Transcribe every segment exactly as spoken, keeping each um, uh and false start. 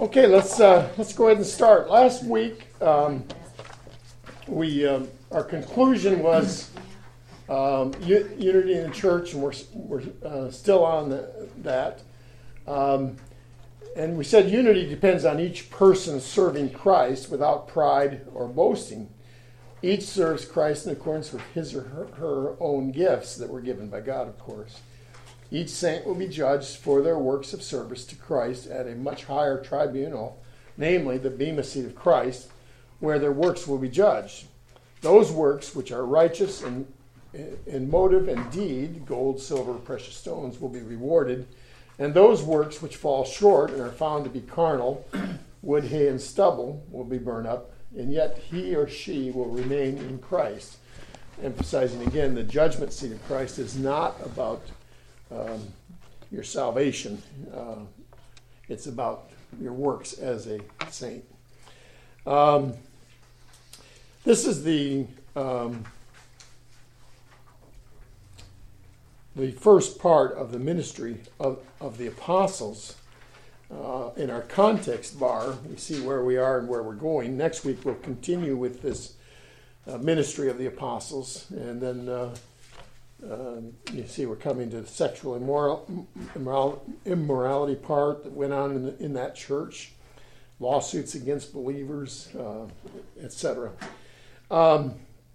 Okay, let's uh, let's go ahead and start. Last week, um, we um, our conclusion was um, u- unity in the church, and we're we're uh, still on the, that. Um, and we said unity depends on each person serving Christ without pride or boasting. Each serves Christ in accordance with his or her, her own gifts that were given by God, of course. Each saint will be judged for their works of service to Christ at a much higher tribunal, namely the bema seat of Christ, where their works will be judged. Those works which are righteous in, in motive and deed, gold, silver, precious stones, will be rewarded, and those works which fall short and are found to be carnal, wood, hay, and stubble, will be burned up, and yet he or she will remain in Christ. Emphasizing again, the judgment seat of Christ is not about Um, your salvation. Uh, it's about your works as a saint. Um, this is the um, the first part of the ministry of, of the apostles. Uh, in our context bar, we see where we are and where we're going. Next week we'll continue with this uh, ministry of the apostles, and then uh, Uh, you see we're coming to the sexual immoral, immoral, immorality part that went on in, the, in that church, lawsuits against believers, uh, et cetera. Um,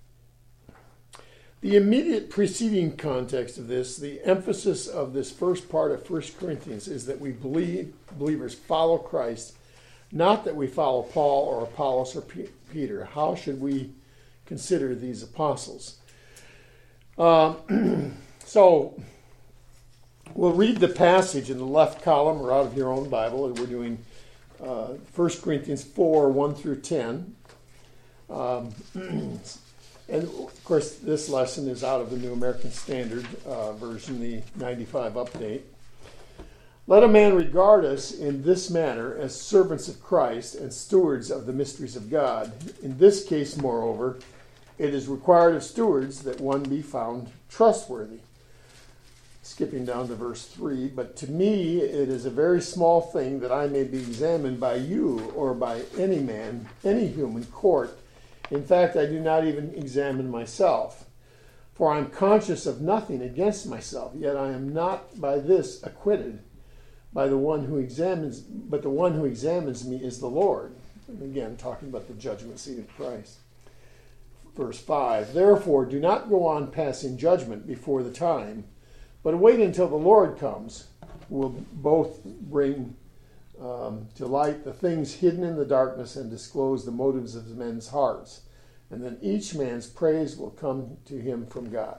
the immediate preceding context of this, the emphasis of this first part of First Corinthians is that we believe believers follow Christ, not that we follow Paul or Apollos or P- Peter. How should we consider these apostles? Um, so we'll read the passage in the left column or out of your own Bible. We're doing uh, First Corinthians four, one through ten. Um, and of course, this lesson is out of the New American Standard uh, version, the ninety-five update. Let a man regard us in this manner as servants of Christ and stewards of the mysteries of God. In this case, moreover, it is required of stewards that one be found trustworthy. Skipping down to verse three, but to me it is a very small thing that I may be examined by you or by any man, any human court. In fact, I do not even examine myself. For I am conscious of nothing against myself, yet I am not by this acquitted. By the one who examines, but the one who examines me is the Lord. And again, talking about the judgment seat of Christ. Verse five, therefore do not go on passing judgment before the time, but wait until the Lord comes, who will both bring um, to light the things hidden in the darkness and disclose the motives of men's hearts. And then each man's praise will come to him from God.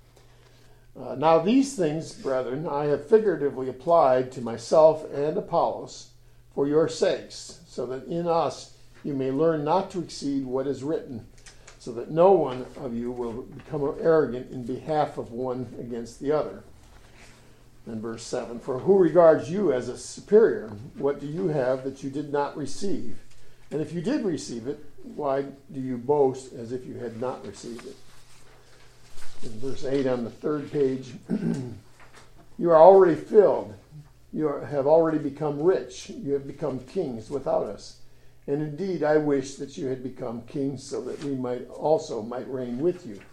Uh, now these things, brethren, I have figuratively applied to myself and Apollos for your sakes, so that in us you may learn not to exceed what is written, so that no one of you will become arrogant in behalf of one against the other. And verse seven, for who regards you as a superior? What do you have that you did not receive? And if you did receive it, why do you boast as if you had not received it? In verse eight on the third page, you are already filled. You are, have already become rich. You have become kings without us. And indeed, I wish that you had become kings so that we might also might reign with you.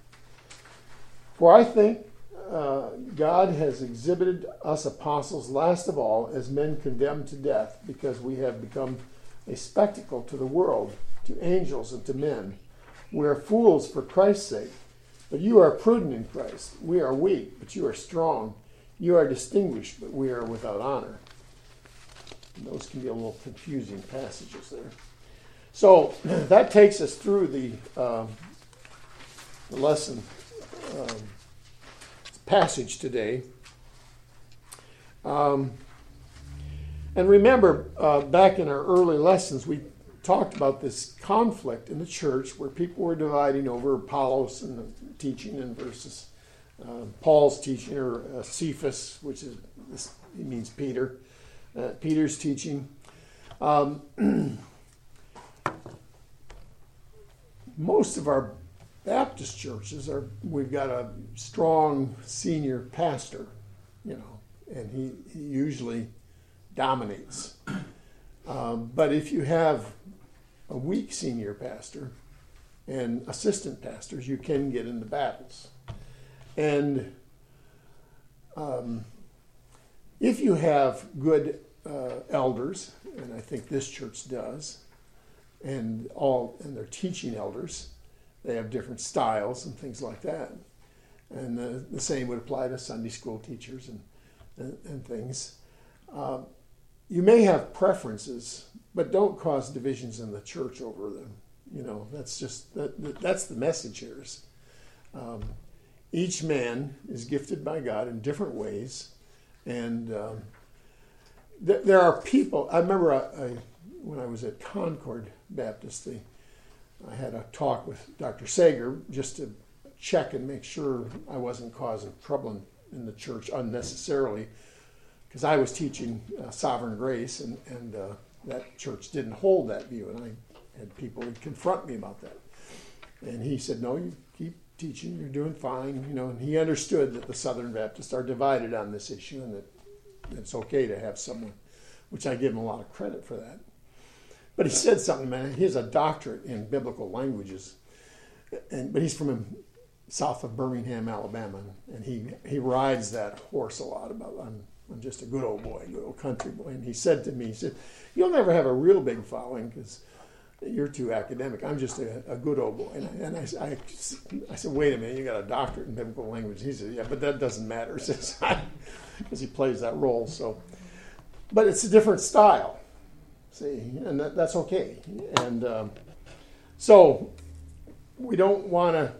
For I think uh, God has exhibited us apostles last of all as men condemned to death, because we have become a spectacle to the world, to angels and to men. We are fools for Christ's sake, but you are prudent in Christ. We are weak, but you are strong. You are distinguished, but we are without honor. Those can be a little confusing passages there. So that takes us through the, uh, the lesson um, passage today. Um, and remember, uh, back in our early lessons, we talked about this conflict in the church where people were dividing over Apollos and the teaching and versus uh, Paul's teaching, or uh, Cephas, which is this, it means Peter. Uh, Peter's teaching. Um, most of our Baptist churches are, we've got a strong senior pastor, you know, and he, he usually dominates. Um, but if you have a weak senior pastor and assistant pastors, you can get into battles. And um, if you have good uh, elders, and I think this church does, and all and they're teaching elders, they have different styles and things like that. And the, the same would apply to Sunday school teachers and and, and things. Uh, you may have preferences, but don't cause divisions in the church over them. You know, that's just that, that that's the message here. Is, um, each man is gifted by God in different ways, and um, th- there are people. I remember I, I, when I was at Concord Baptist, they, I had a talk with Doctor Sager just to check and make sure I wasn't causing trouble in, in the church unnecessarily, because I was teaching uh, sovereign grace, and and uh, that church didn't hold that view, and I had people confront me about that. And he said, "No, you keep teaching. You're doing fine." You know, and he understood that the Southern Baptists are divided on this issue, and that it's okay to have someone, which I give him a lot of credit for that. But he said something, man. He has a doctorate in biblical languages, and but he's from south of Birmingham, Alabama, and he he rides that horse a lot. About I'm I'm just a good old boy, good old country boy. And he said to me, he said, "You'll never have a real big following because you're too academic. I'm just a, a good old boy." And, I, and I, I, I said, "Wait a minute, you got a doctorate in biblical language." He said, "Yeah, but that doesn't matter," because he plays that role. So, but it's a different style, see, and that, that's okay. And um, so we don't want to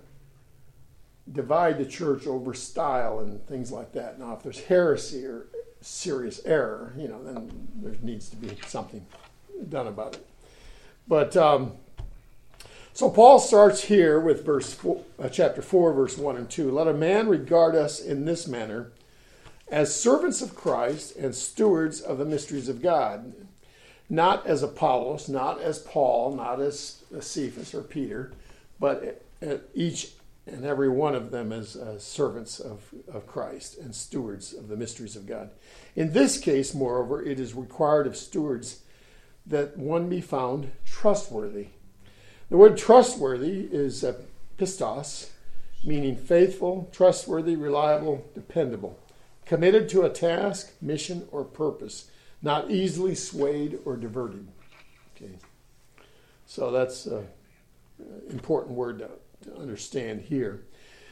divide the church over style and things like that. Now, if there's heresy or serious error, you know, then there needs to be something done about it. But um, so Paul starts here with verse four, uh, chapter four, verse one and two. "Let a man regard us in this manner, as servants of Christ and stewards of the mysteries of God, not as Apollos, not as Paul, not as Cephas or Peter, but each and every one of them as uh, servants of, of Christ and stewards of the mysteries of God. In this case, moreover, it is required of stewards that one be found trustworthy." The word trustworthy is uh, pistos, meaning faithful, trustworthy, reliable, dependable, committed to a task, mission, or purpose, not easily swayed or diverted. Okay, so that's an important word to to understand here.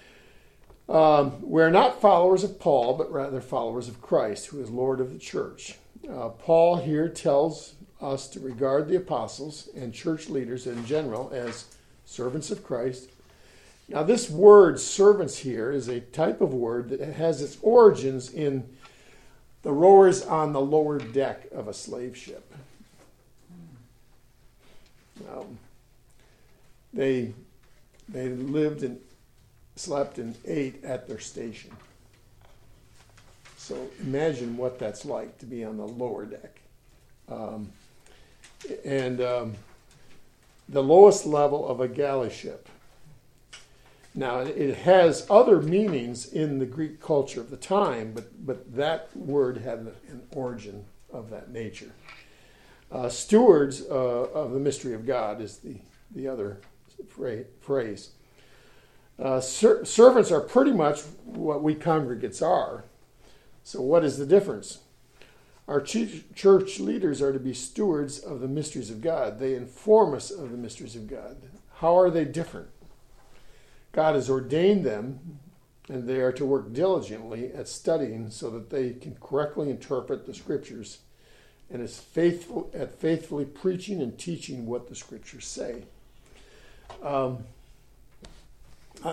Um, we're not followers of Paul, but rather followers of Christ, who is Lord of the church. Uh, Paul here tells us to regard the apostles and church leaders in general as servants of Christ. Now, this word servants here is a type of word that has its origins in the rowers on the lower deck of a slave ship. Um, they They lived and slept and ate at their station. So imagine what that's like to be on the lower deck. Um, and um, the lowest level of a galley ship. Now, it has other meanings in the Greek culture of the time, but, but that word had an origin of that nature. Uh, stewards uh, of the mystery of God is the, the other phrase. Uh, ser- servants are pretty much what we congregates are. So what is the difference? Our ch- church leaders are to be stewards of the mysteries of God. They inform us of the mysteries of God. How are they different? God has ordained them, and they are to work diligently at studying so that they can correctly interpret the scriptures and is faithful at faithfully preaching and teaching what the scriptures say. Um, I,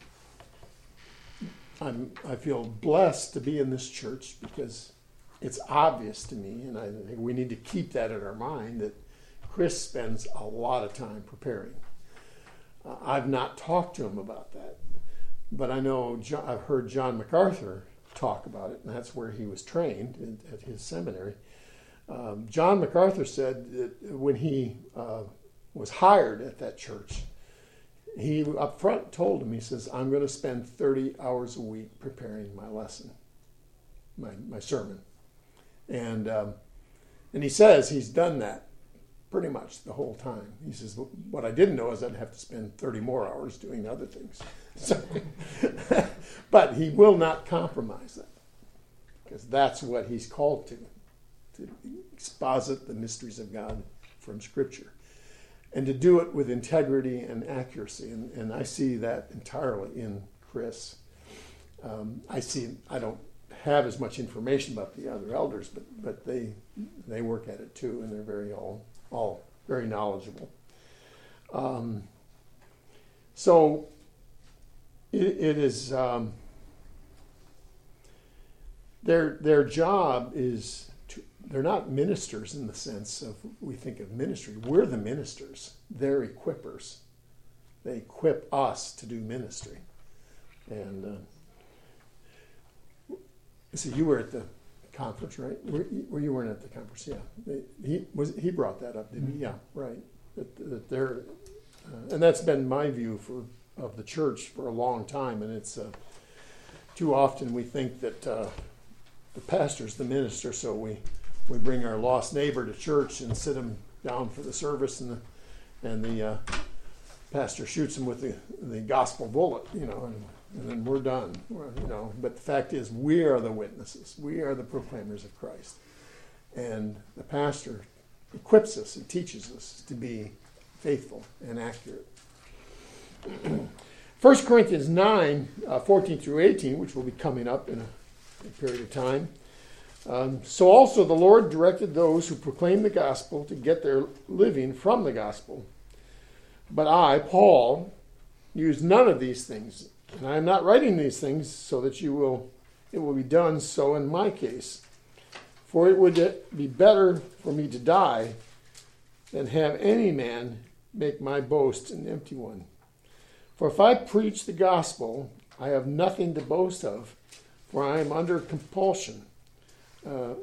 I'm, I feel blessed to be in this church because it's obvious to me, and I think we need to keep that in our mind, that Chris spends a lot of time preparing. Uh, I've not talked to him about that, but I know John, I've heard John MacArthur talk about it, and that's where he was trained in, at his seminary. Um, John MacArthur said that when he uh, was hired at that church, he up front told him, he says, "I'm going to spend thirty hours a week preparing my lesson, my, my sermon." And um, And he says he's done that pretty much the whole time. He says, what I didn't know is I'd have to spend thirty more hours doing other things. So, but he will not compromise that, because that's what he's called to, to exposit the mysteries of God from Scripture, and to do it with integrity and accuracy. And, and I see that entirely in Chris. Um, I see, I don't have as much information about the other elders, but but they they work at it too, and they're very all all very knowledgeable. Um, so it, it is um, their their job is to, they're not ministers in the sense of we think of ministry. We're the ministers. They're equippers. They equip us to do ministry, and. Uh, So you were at the conference, right? Were, were you weren't at the conference? Yeah, he was. He brought that up, didn't he? Yeah, right. That, that they're, uh, and that's been my view for of the church for a long time. And it's uh, too often we think that uh, the pastor's the minister, so we we bring our lost neighbor to church and sit him down for the service, and the and the uh, pastor shoots him with the the gospel bullet, you know. And, And then we're done, you know. But the fact is, we are the witnesses. We are the proclaimers of Christ. And the pastor equips us and teaches us to be faithful and accurate. First Corinthians nine, uh, fourteen through eighteen, which will be coming up in a, a period of time. Um, so also the Lord directed those who proclaim the gospel to get their living from the gospel. But I, Paul, use none of these things. And I am not writing these things so that you will, it will be done so in my case. For it would be better for me to die than have any man make my boast an empty one. For if I preach the gospel, I have nothing to boast of, for I am under compulsion. Uh,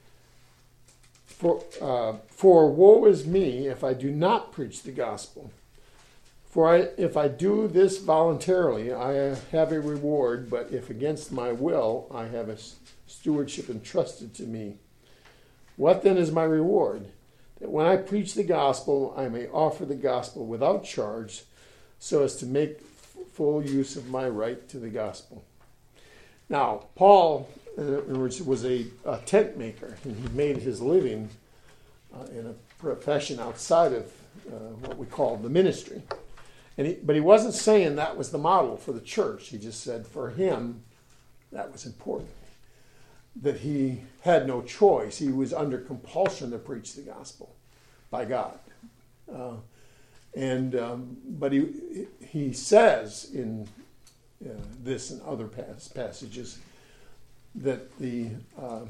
for, uh, for woe is me if I do not preach the gospel. For I, if I do this voluntarily, I have a reward, but if against my will, I have a stewardship entrusted to me. What then is my reward? That when I preach the gospel, I may offer the gospel without charge, so as to make full use of my right to the gospel. Now, Paul uh, was a, a tent maker, and he made his living uh, in a profession outside of uh, what we call the ministry. And he, but he wasn't saying that was the model for the church. He just said for him, that was important. That he had no choice. He was under compulsion to preach the gospel by God. Uh, and um, but he he says in uh, this and other pas- passages that the uh,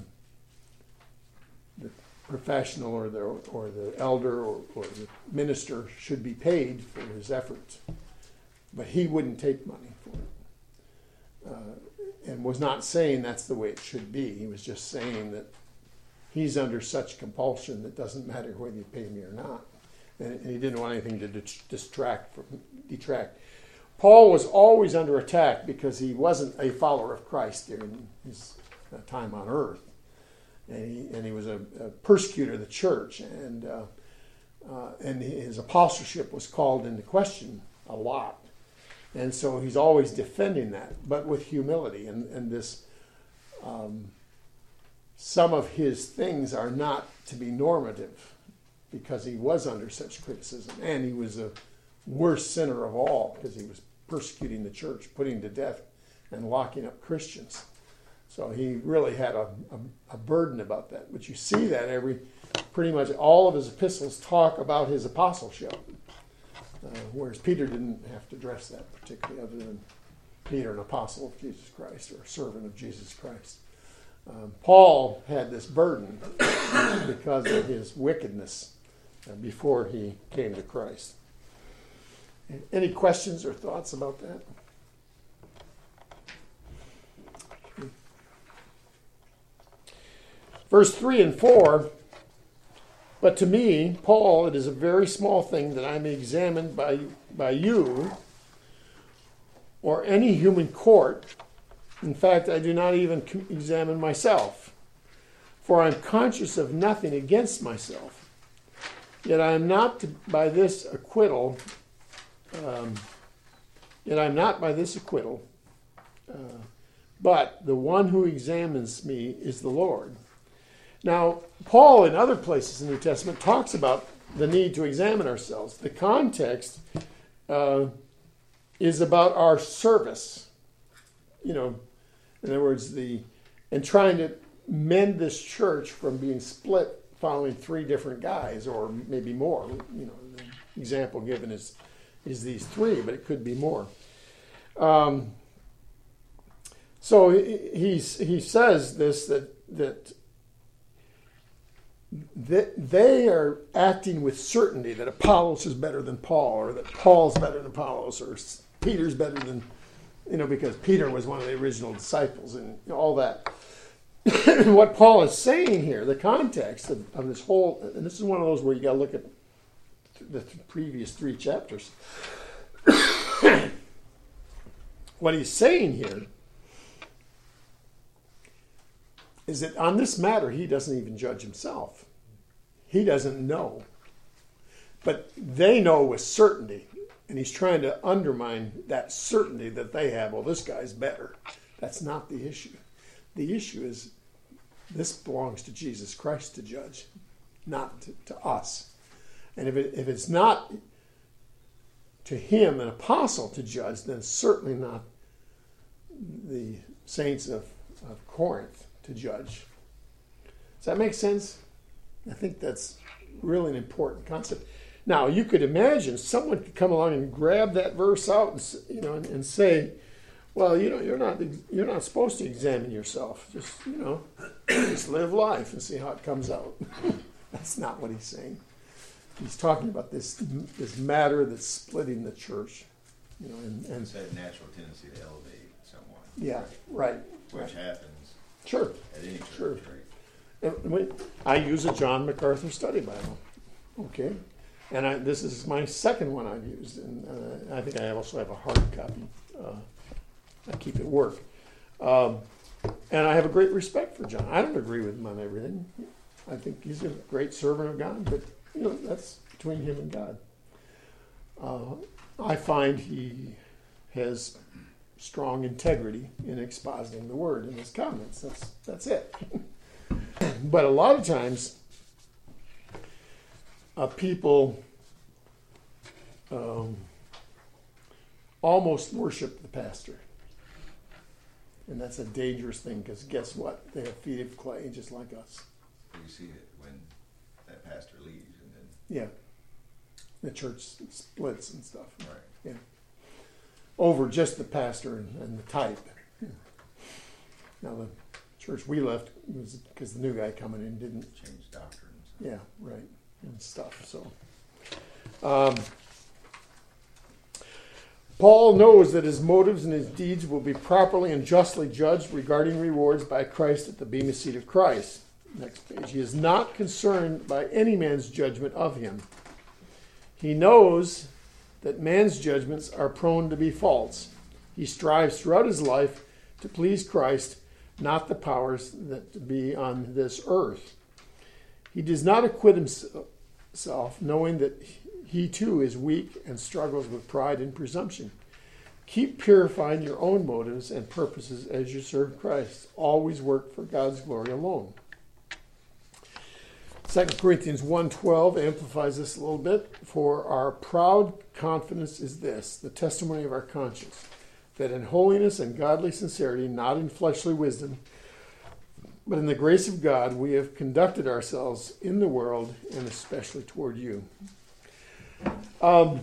the professional or the or the elder or, or the minister should be paid for his efforts, but he wouldn't take money for it, uh, and was not saying that's the way it should be. He was just saying that he's under such compulsion that it doesn't matter whether you pay me or not, and, and he didn't want anything to distract from detract. Paul was always under attack because he wasn't a follower of Christ during his uh, time on earth. And he, and he was a, a persecutor of the church, and uh, uh, and his apostleship was called into question a lot. And so he's always defending that, but with humility. And, and this, um, some of his things are not to be normative because he was under such criticism. And he was a worst sinner of all because he was persecuting the church, putting to death and locking up Christians. So he really had a, a, a burden about that. But you see that every, pretty much all of his epistles talk about his apostleship. Uh, whereas Peter didn't have to address that particularly, other than Peter, an apostle of Jesus Christ or a servant of Jesus Christ. Um, Paul had this burden because of his wickedness uh, before he came to Christ. Any questions or thoughts about that? Verse three and four, but to me, Paul, it is a very small thing that I may examined by, by you or any human court. In fact, I do not even examine myself. For I am conscious of nothing against myself. Yet I am not to, by this acquittal, um, yet I am not by this acquittal, uh, but the one who examines me is the Lord. Now, Paul in other places in the New Testament talks about the need to examine ourselves. The context uh, is about our service. You know, in other words, the and trying to mend this church from being split following three different guys, or maybe more. You know, the example given is is these three, but it could be more. Um, so he he's, he says this that that. That they are acting with certainty that Apollos is better than Paul, or that Paul's better than Apollos, or Peter's better than, you know, because Peter was one of the original disciples and all that. What Paul is saying here, the context of, of this whole, and this is one of those where you got to look at the th- previous three chapters. What he's saying here is that on this matter, he doesn't even judge himself. He doesn't know. But they know with certainty. And he's trying to undermine that certainty that they have. Well, this guy's better. That's not the issue. The issue is this belongs to Jesus Christ to judge, not to, to us. And if it, if it's not to him, an apostle, to judge, then it's certainly not the saints of, of Corinth to judge. Does that make sense? I think that's really an important concept. Now, you could imagine someone could come along and grab that verse out and, you know, and, and say, well, you know, you're not you're not supposed to examine yourself. Just, you know, just live life and see how it comes out. That's not what he's saying. He's talking about this this matter that's splitting the church. You know, and, and it's that natural tendency to elevate someone. Yeah, right. Which right. happens. Sure. At any church, sure. right? And we, I use a John MacArthur Study Bible. Okay. And I, this is my second one I've used. And uh, I think I also have a hard copy. Uh, I keep at work. Um, and I have a great respect for John. I don't agree with him on everything. I think he's a great servant of God. But, you know, that's between him and God. Uh, I find he has strong integrity in expositing the word in his comments. That's that's it. But a lot of times, uh, people um, almost worship the pastor. And that's a dangerous thing, because guess what? They have feet of clay just like us. You see it when that pastor leaves, and then yeah, the church splits and stuff. Right. Yeah, over just the pastor and, and the type. Yeah. Now the church we left was because the new guy coming in didn't change doctrines. Yeah, right, and stuff. So, um, Paul knows that his motives and his deeds will be properly and justly judged regarding rewards by Christ at the bema seat of Christ. Next page. He is not concerned by any man's judgment of him. He knows that man's judgments are prone to be false. He strives throughout his life to please Christ, not the powers that be on this earth. He does not acquit himself, knowing that he too is weak and struggles with pride and presumption. Keep purifying your own motives and purposes as you serve Christ. Always work for God's glory alone. Second Corinthians one twelve amplifies this a little bit. For our proud confidence is this, the testimony of our conscience, that in holiness and godly sincerity, not in fleshly wisdom, but in the grace of God, we have conducted ourselves in the world, and especially toward you. Um,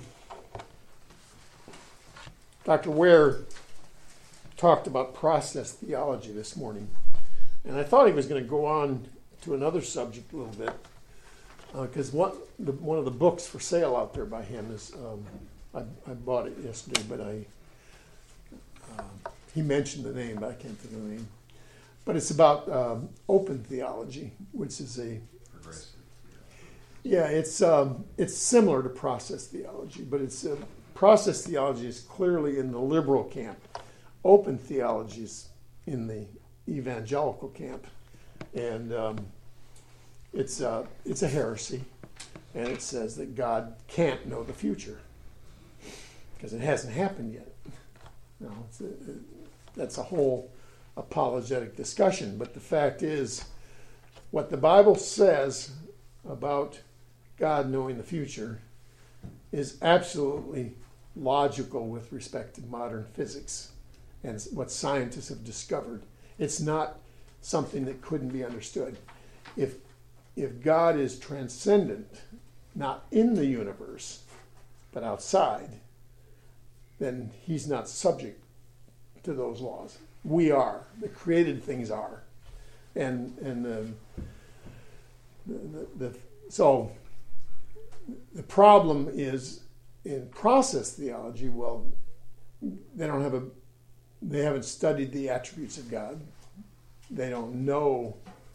Doctor Ware talked about process theology this morning, and I thought he was going to go on to another subject a little bit, because uh, one, the, one of the books for sale out there by him is, um, I, I bought it yesterday, but I uh, he mentioned the name, but I can't think of the name. But it's about um, open theology, which is a progressive. Yeah, it's um, it's similar to process theology, but it's uh, process theology is clearly in the liberal camp. Open theology is in the evangelical camp. And um, it's, uh, it's a heresy. And it says that God can't know the future because it hasn't happened yet. No, it's a, that's a whole apologetic discussion. But the fact is, what the Bible says about God knowing the future is absolutely logical with respect to modern physics and what scientists have discovered. It's not something that couldn't be understood. If if God is transcendent, not in the universe, but outside, then he's not subject to those laws. We are. The created things are. And and um, the, the, the so the problem is in process theology, well, they don't have a they haven't studied the attributes of God. They don't know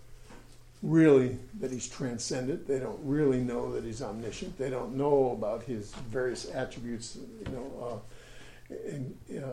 really that he's transcendent. They don't really know that he's omniscient. They don't know about his various attributes, you know, uh, in, uh,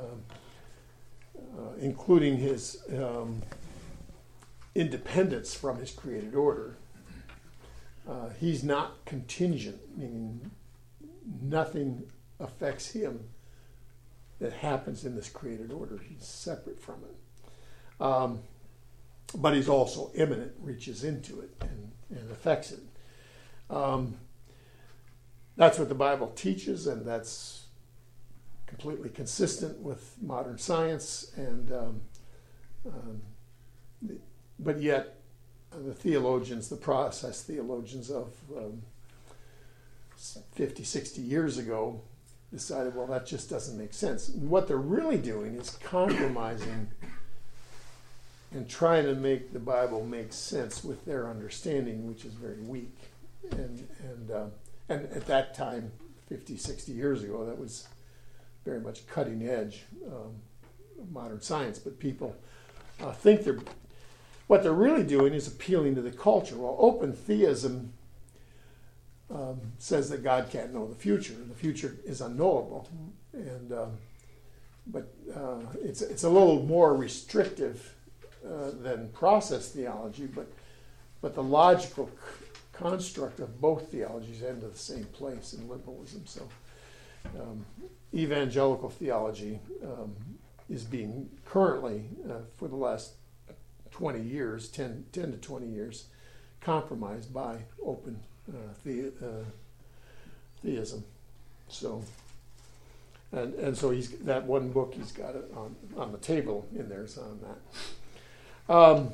uh, including his um, independence from his created order. Uh, he's not contingent, meaning nothing affects him that happens in this created order. He's separate from it. Um, but he's also immanent, reaches into it and, and affects it. Um, that's what the Bible teaches, and that's completely consistent with modern science. And um, um, the, but yet, uh, the theologians, the process theologians of um, fifty, sixty years ago decided, well, that just doesn't make sense. And what they're really doing is compromising and trying to make the Bible make sense with their understanding, which is very weak. And and uh, and at that time, fifty, sixty years ago, that was very much cutting edge um, of modern science. But people uh, think they're, what they're really doing is appealing to the culture. Well, open theism um, says that God can't know the future. The future is unknowable. And um, but uh, it's it's a little more restrictive Uh, than process theology, but but the logical c- construct of both theologies end to the same place in liberalism. So um, evangelical theology um, is being currently, uh, for the last twenty years, ten, ten to twenty years, compromised by open uh, the, uh, theism. So and and so he's that one book he's got it on on the table in there is on that. Um,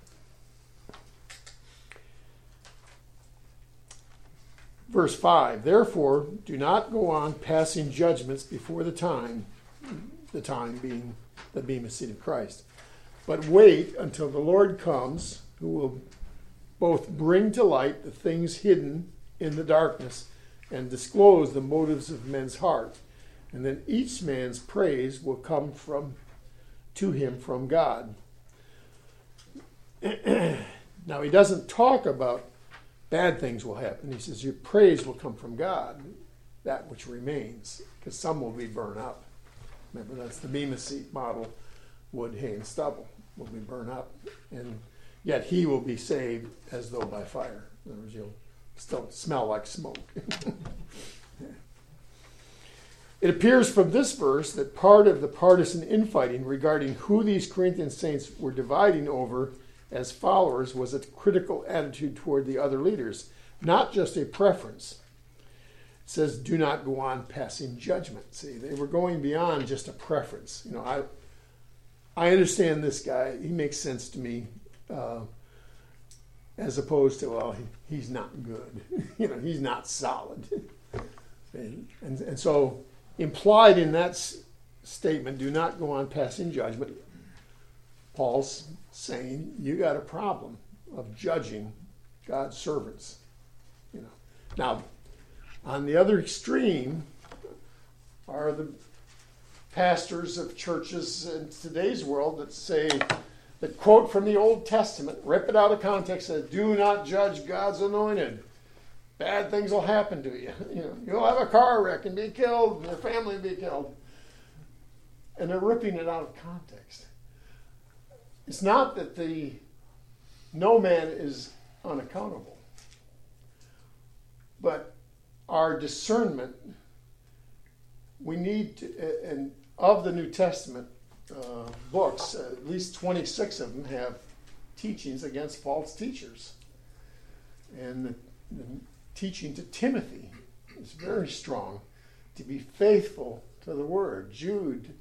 verse five, therefore, do not go on passing judgments before the time, the time being the bema seat of Christ, but wait until the Lord comes, who will both bring to light the things hidden in the darkness and disclose the motives of men's heart. And then each man's praise will come from to him from God. Now, he doesn't talk about bad things will happen. He says your praise will come from God, that which remains, because some will be burned up. Remember, that's the Bema Seat model. Wood, hay, and stubble will be burned up. And yet he will be saved as though by fire. In other words, you'll still smell like smoke. It appears from this verse that part of the partisan infighting regarding who these Corinthian saints were dividing over as followers was a critical attitude toward the other leaders, not just a preference. It says, do not go on passing judgment. See, they were going beyond just a preference. You know, I I understand this guy. He makes sense to me, uh, as opposed to, well, he, he's not good. You know, he's not solid. and, and, and so implied in that s- statement, do not go on passing judgment, Paul's saying you got a problem of judging God's servants. You know. Now, on the other extreme are the pastors of churches in today's world that say, that quote from the Old Testament, rip it out of context, says, do not judge God's anointed. Bad things will happen to you. You know, you'll have a car wreck and be killed, and your family will be killed. And they're ripping it out of context. It's not that the no man is unaccountable. But our discernment, we need to, and of the New Testament uh, books, at least twenty-six of them have teachings against false teachers. And the, the teaching to Timothy is very strong, to be faithful to the word. Jude,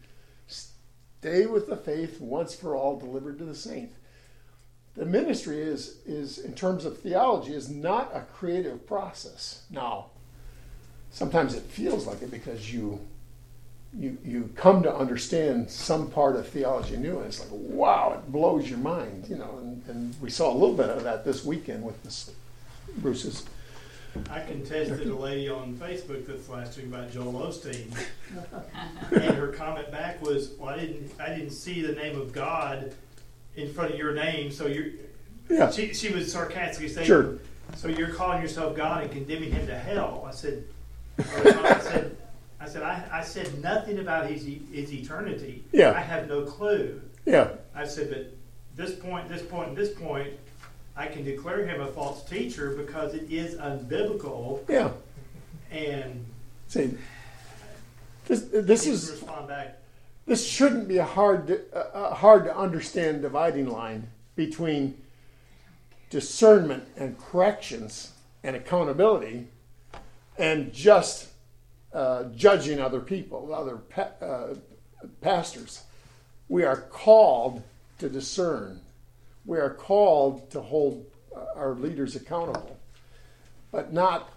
stay with the faith once for all delivered to the saints. The ministry is, is, in terms of theology, is not a creative process. Now, sometimes it feels like it because you you you come to understand some part of theology new, and it's like, wow, it blows your mind, you know. And, and we saw a little bit of that this weekend with this, Bruce's. I contested a lady on Facebook this last week about Joel Osteen, and her comment back was, "Well, I didn't, I didn't see the name of God in front of your name, so you're." Yeah. She, she was sarcastically saying, Sure. "So you're calling yourself God and condemning him to hell?" I said, "I said, I said, I, I said nothing about his his eternity. Yeah. I have no clue." Yeah. I said, "But this point, this point, and this point, I can declare him a false teacher because it is unbiblical." Yeah. And See, this this he is respond back. this shouldn't be a hard to, uh, hard to understand dividing line between discernment and corrections and accountability, and just uh, judging other people, other pa- uh, pastors. We are called to discern. We are called to hold our leaders accountable, but not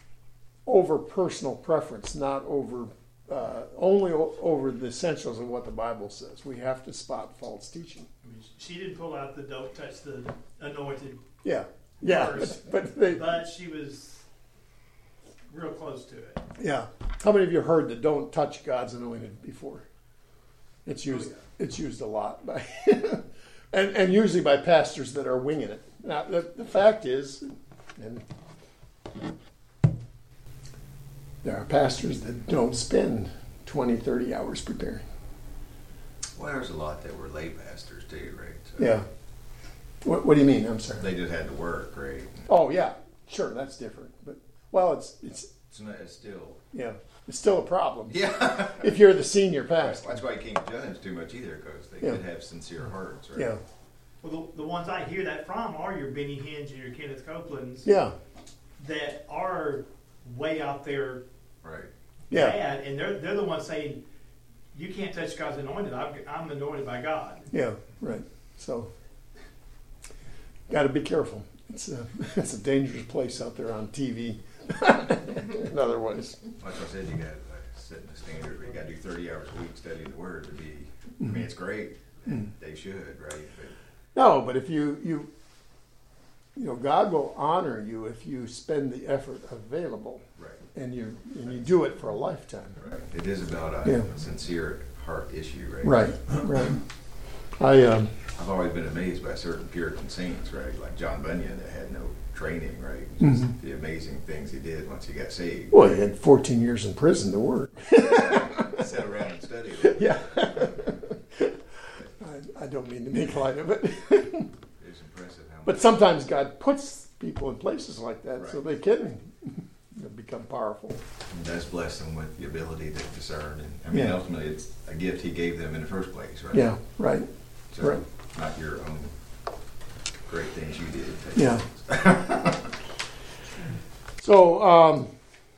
over personal preference, not over uh, only o- over the essentials of what the Bible says. We have to spot false teaching. I mean, she didn't pull out the "don't touch the anointed," Yeah, yeah, verse, but, but they, but she was real close to it. yeah. How many of you heard the "don't touch God's anointed" before? It's used. Oh, It's used a lot by, and and usually by pastors that are winging it. Now the, the fact is, and there are pastors that don't spend twenty, thirty hours preparing. Well, there's a lot that were lay pastors too, right? So Yeah. What, what do you mean? I'm sorry. They just had to work, right? Oh yeah, sure, that's different. But well, it's it's It's not. It's still. yeah, it's still a problem. Yeah. If you're the senior pastor. That's why you can't judge too much either, because they Yeah. could have sincere hearts, right? Yeah. Well, the, the ones I hear that from are your Benny Hinn and your Kenneth Copelands Yeah. that are way out there Right. Yeah. bad, and they're they're the ones saying, "You can't touch God's anointed. I'm, I'm anointed by God." Yeah. Right. So, got to be careful. It's a it's a dangerous place out there on T V. In other ways. Like I said, you got to like, set the standard. You got to do thirty hours a week studying the Word to be. I mean, it's great. And they should, right? But No, but if you you you know, God will honor you if you spend the effort available, right. and you and you do it for a lifetime. Right. It is about a Yeah. sincere heart issue, right? Right. Right. I um. I've always been amazed by certain Puritan saints, right? Like John Bunyan, that had no training, right? Just Mhm. the amazing things he did once he got saved. Well, he had fourteen years in prison to work. Sat around and studied it. Yeah. I, I don't mean to make light of it. It's impressive how But much. sometimes God puts people in places like that so Right. they can become powerful. He does bless them with the ability to discern. And I mean, Yeah. ultimately, it's a gift he gave them in the first place, right? Yeah, right. So, right. not your own great things you did. Yeah. So, um,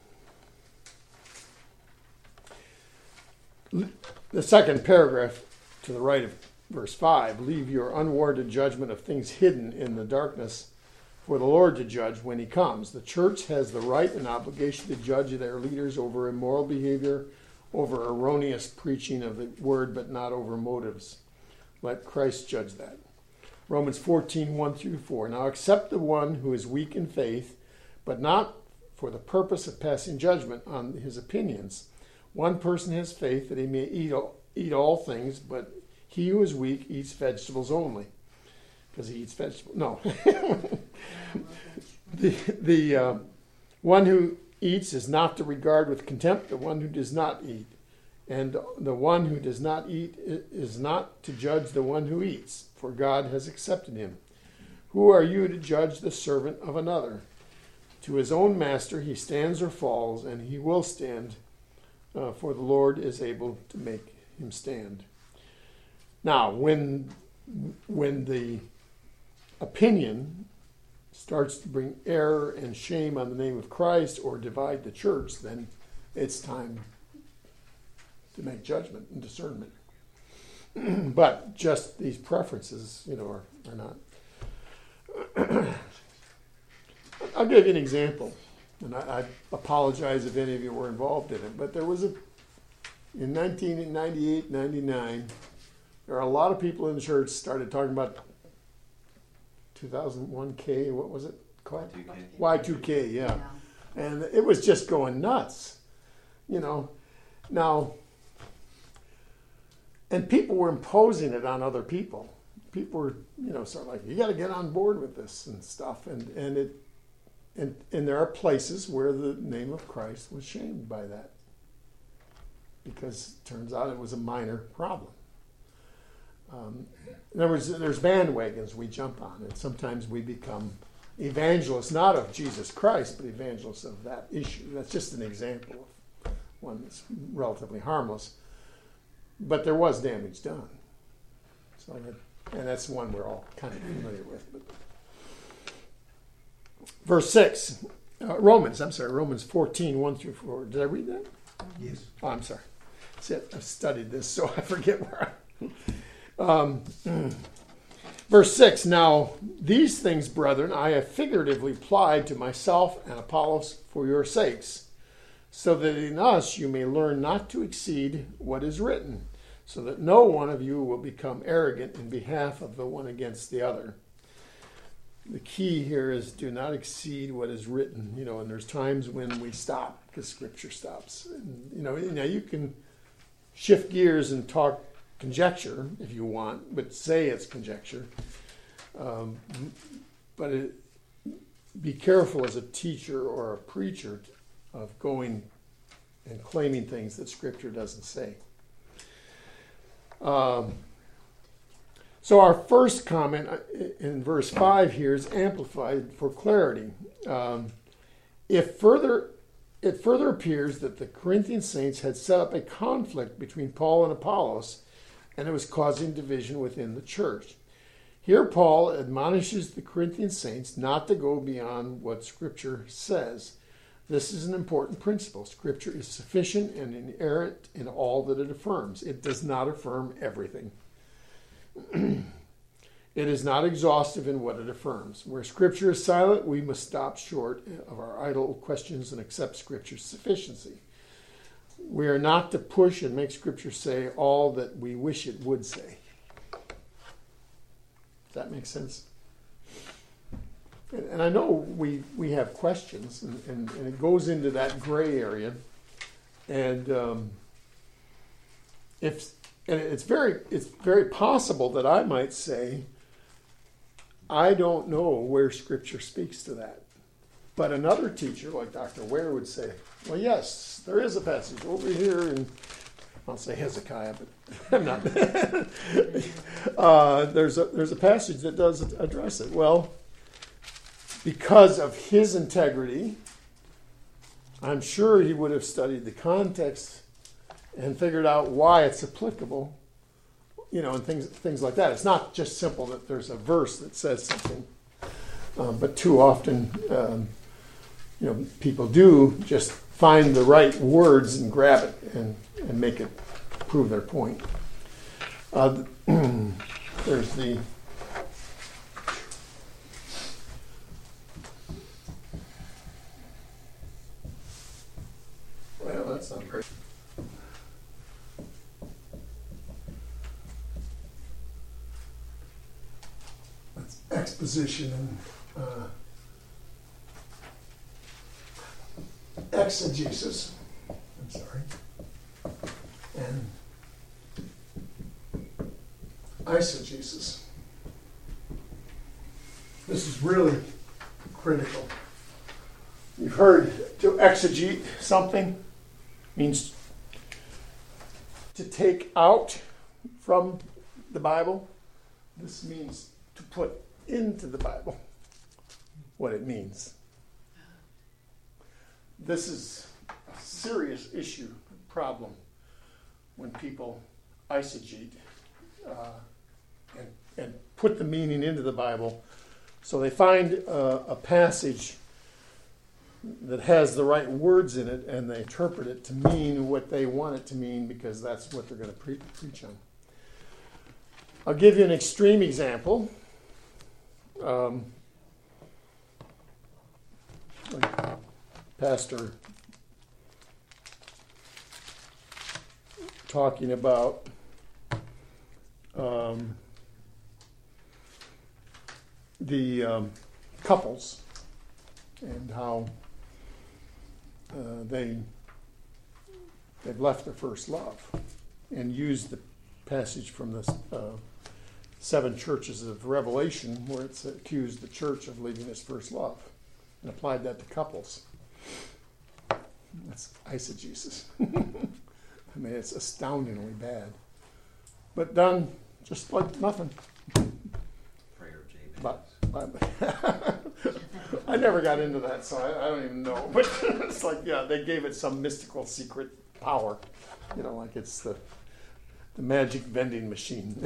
the second paragraph to the right of verse five, leave your unwarranted judgment of things hidden in the darkness for the Lord to judge when he comes. The church has the right and obligation to judge their leaders over immoral behavior, over erroneous preaching of the word, but not over motives. Let Christ judge that. Romans fourteen, one through four. Now accept the one who is weak in faith, but not for the purpose of passing judgment on his opinions. One person has faith that he may eat all, eat all things, but he who is weak eats vegetables only. Because he eats vegetables. No. the the uh, one who eats is not to regard with contempt the one who does not eat. And the one who does not eat is not to judge the one who eats, for God has accepted him. Who are you to judge the servant of another? To his own master he stands or falls, and he will stand, uh, for the Lord is able to make him stand. Now, when when the opinion starts to bring error and shame on the name of Christ or divide the church, then it's time to make judgment and discernment. But just these preferences, you know, are, are not. I'll give you an example, and I, I apologize if any of you were involved in it, but there was a, in nineteen ninety-eight, ninety-nine, there are a lot of people in the church started talking about two thousand one K, what was it called? Y two K, yeah. yeah. And it was just going nuts, you know. Now, and people were imposing it on other people. People were, you know, sort of like, you got to get on board with this and stuff. And, and it, and, and there are places where the name of Christ was shamed by that. Because it turns out it was a minor problem. Um, in other words, there's bandwagons we jump on, and sometimes we become evangelists, not of Jesus Christ, but evangelists of that issue. That's just an example of one that's relatively harmless. But there was damage done. So, and that's one we're all kind of familiar with. But. Verse six, uh, Romans, I'm sorry, Romans fourteen, one through four. Did I read that? Yes. Oh, I'm sorry. See, I've studied this, so I forget where I... Um, verse six, now these things, brethren, I have figuratively applied to myself and Apollos for your sakes, so that in us you may learn not to exceed what is written, so that no one of you will become arrogant in behalf of the one against the other. The key here is do not exceed what is written, you know, and there's times when we stop because Scripture stops. And, you know, now you can shift gears and talk conjecture if you want, but say it's conjecture. Um, but it, be careful as a teacher or a preacher of going and claiming things that Scripture doesn't say. Um, so our first comment in verse five here is amplified for clarity. Um, if further, it further appears that the Corinthian saints had set up a conflict between Paul and Apollos, and it was causing division within the church. Here Paul admonishes the Corinthian saints not to go beyond what Scripture says. This is an important principle. Scripture is sufficient and inerrant in all that it affirms. It does not affirm everything. It is not exhaustive in what it affirms. Where Scripture is silent, we must stop short of our idle questions and accept Scripture's sufficiency. We are not to push and make Scripture say all that we wish it would say. Does that make sense? And I know we, we have questions, and, and, and it goes into that gray area. And um, if and it's very it's very possible that I might say, I don't know where Scripture speaks to that. But another teacher, like Doctor Ware, would say, well, yes, there is a passage over here, and I'll say Hezekiah, but I'm not. uh, there's a there's a passage that does address it. Well, because of his integrity, I'm sure he would have studied the context and figured out why it's applicable, you know, and things things like that. It's not just simple that there's a verse that says something, um, but too often, um, you know, people do just find the right words and grab it and, and make it prove their point. Uh, there's the well, that's not very. That's exposition and uh, exegesis. I'm sorry. And eisegesis. This is really critical. You've heard to exegete something means to take out from the Bible. This means to put into the Bible what it means. This is a serious issue, problem, when people eisegete uh, and, and put the meaning into the Bible. So they find uh, a passage that has the right words in it, and they interpret it to mean what they want it to mean because that's what they're going to pre- preach on. I'll give you an extreme example. Um, Pastor talking about um, the um, couples and how uh, they they've left their first love, and used the passage from the uh, seven churches of Revelation where it's accused the church of leaving its first love, and applied that to couples. That's eisegesis. I mean, it's astoundingly bad, but done just like nothing. Prayer of Jabez. But, but I never got into that, so I, I don't even know. But it's like, yeah, they gave it some mystical secret power, you know, like it's the the magic vending machine.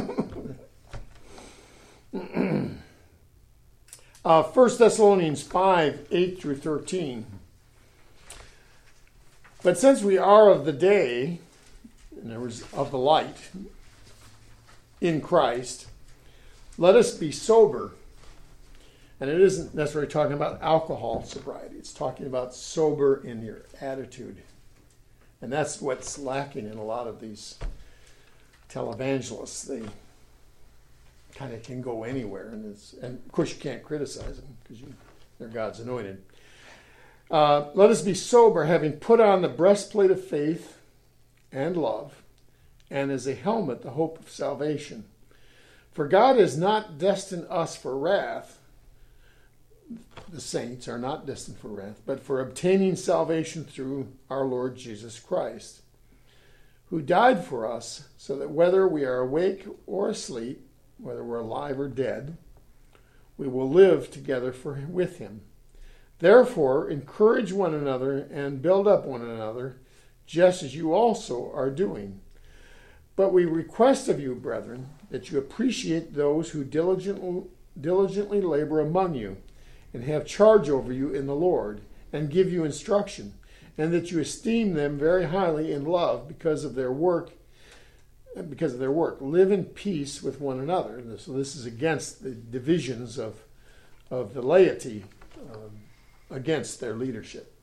uh, First Thessalonians five, eight through thirteen. But since we are of the day, in other words, of the light, in Christ, let us be sober. And it isn't necessarily talking about alcohol sobriety. It's talking about sober in your attitude. And that's what's lacking in a lot of these televangelists. They kind of can go anywhere. And, it's, and of course, you can't criticize them because they're God's anointed. Uh, let us be sober, having put on the breastplate of faith and love, and as a helmet, the hope of salvation. For God has not destined us for wrath. The saints are not destined for wrath, but for obtaining salvation through our Lord Jesus Christ, who died for us, so that whether we are awake or asleep, whether we're alive or dead, we will live together for, with him. Therefore, encourage one another and build up one another, just as you also are doing. But we request of you, brethren, that you appreciate those who diligently, diligently labor among you, and have charge over you in the Lord, and give you instruction, and that you esteem them very highly in love because of their work. Because of their work, live in peace with one another. So this is against the divisions of of the laity, um, against their leadership.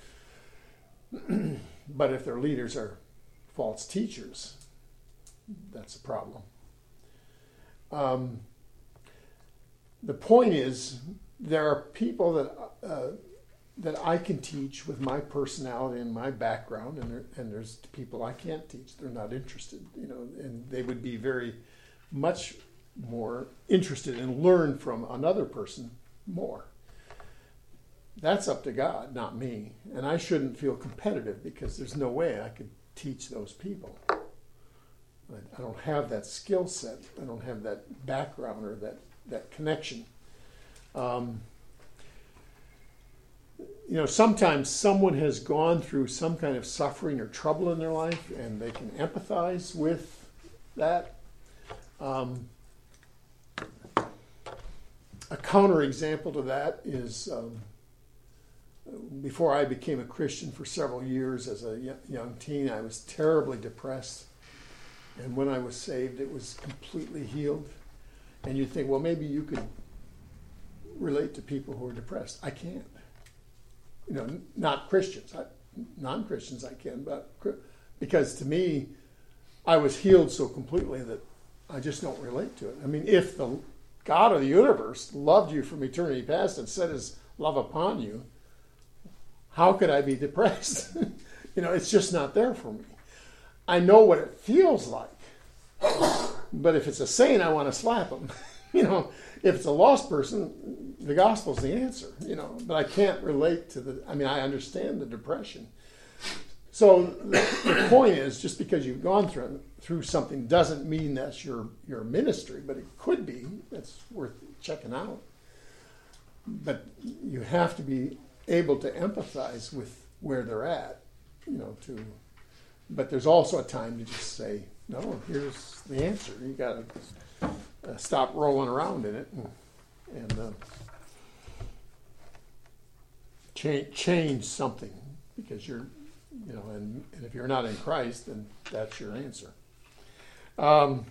But if their leaders are false teachers, that's a problem. Um, the point is, there are people that uh, that I can teach with my personality and my background, and there, and there's people I can't teach. They're not interested, you know, and they would be very much more interested in learn from another person more. That's up to God, not me. And I shouldn't feel competitive because there's no way I could teach those people. I, I don't have that skill set. I don't have that background or that, that connection. Um, you know, sometimes someone has gone through some kind of suffering or trouble in their life and they can empathize with that. Um, a counterexample to that is um, before I became a Christian for several years as a young teen, I was terribly depressed. And when I was saved, it was completely healed. And you'd think, well, maybe you could relate to people who are depressed. I can't. You know, not Christians. I, non-Christians I can, but because to me, I was healed so completely that I just don't relate to it. I mean, if the God of the universe loved you from eternity past and set his love upon you, how could I be depressed? You know, it's just not there for me. I know what it feels like. But if it's a saint, I want to slap him. You know, if it's a lost person, the gospel's the answer, you know. But I can't relate to the, I mean, I understand the depression. So the, the point is, just because you've gone through through something doesn't mean that's your your ministry, but it could be. That's worth checking out. But you have to be able to empathize with where they're at, you know. To, but there's also a time to just say, no, here's the answer. You got to uh, stop rolling around in it and, and uh, change change something, because you're. You know, and, and if you're not in Christ, then that's your answer. Um,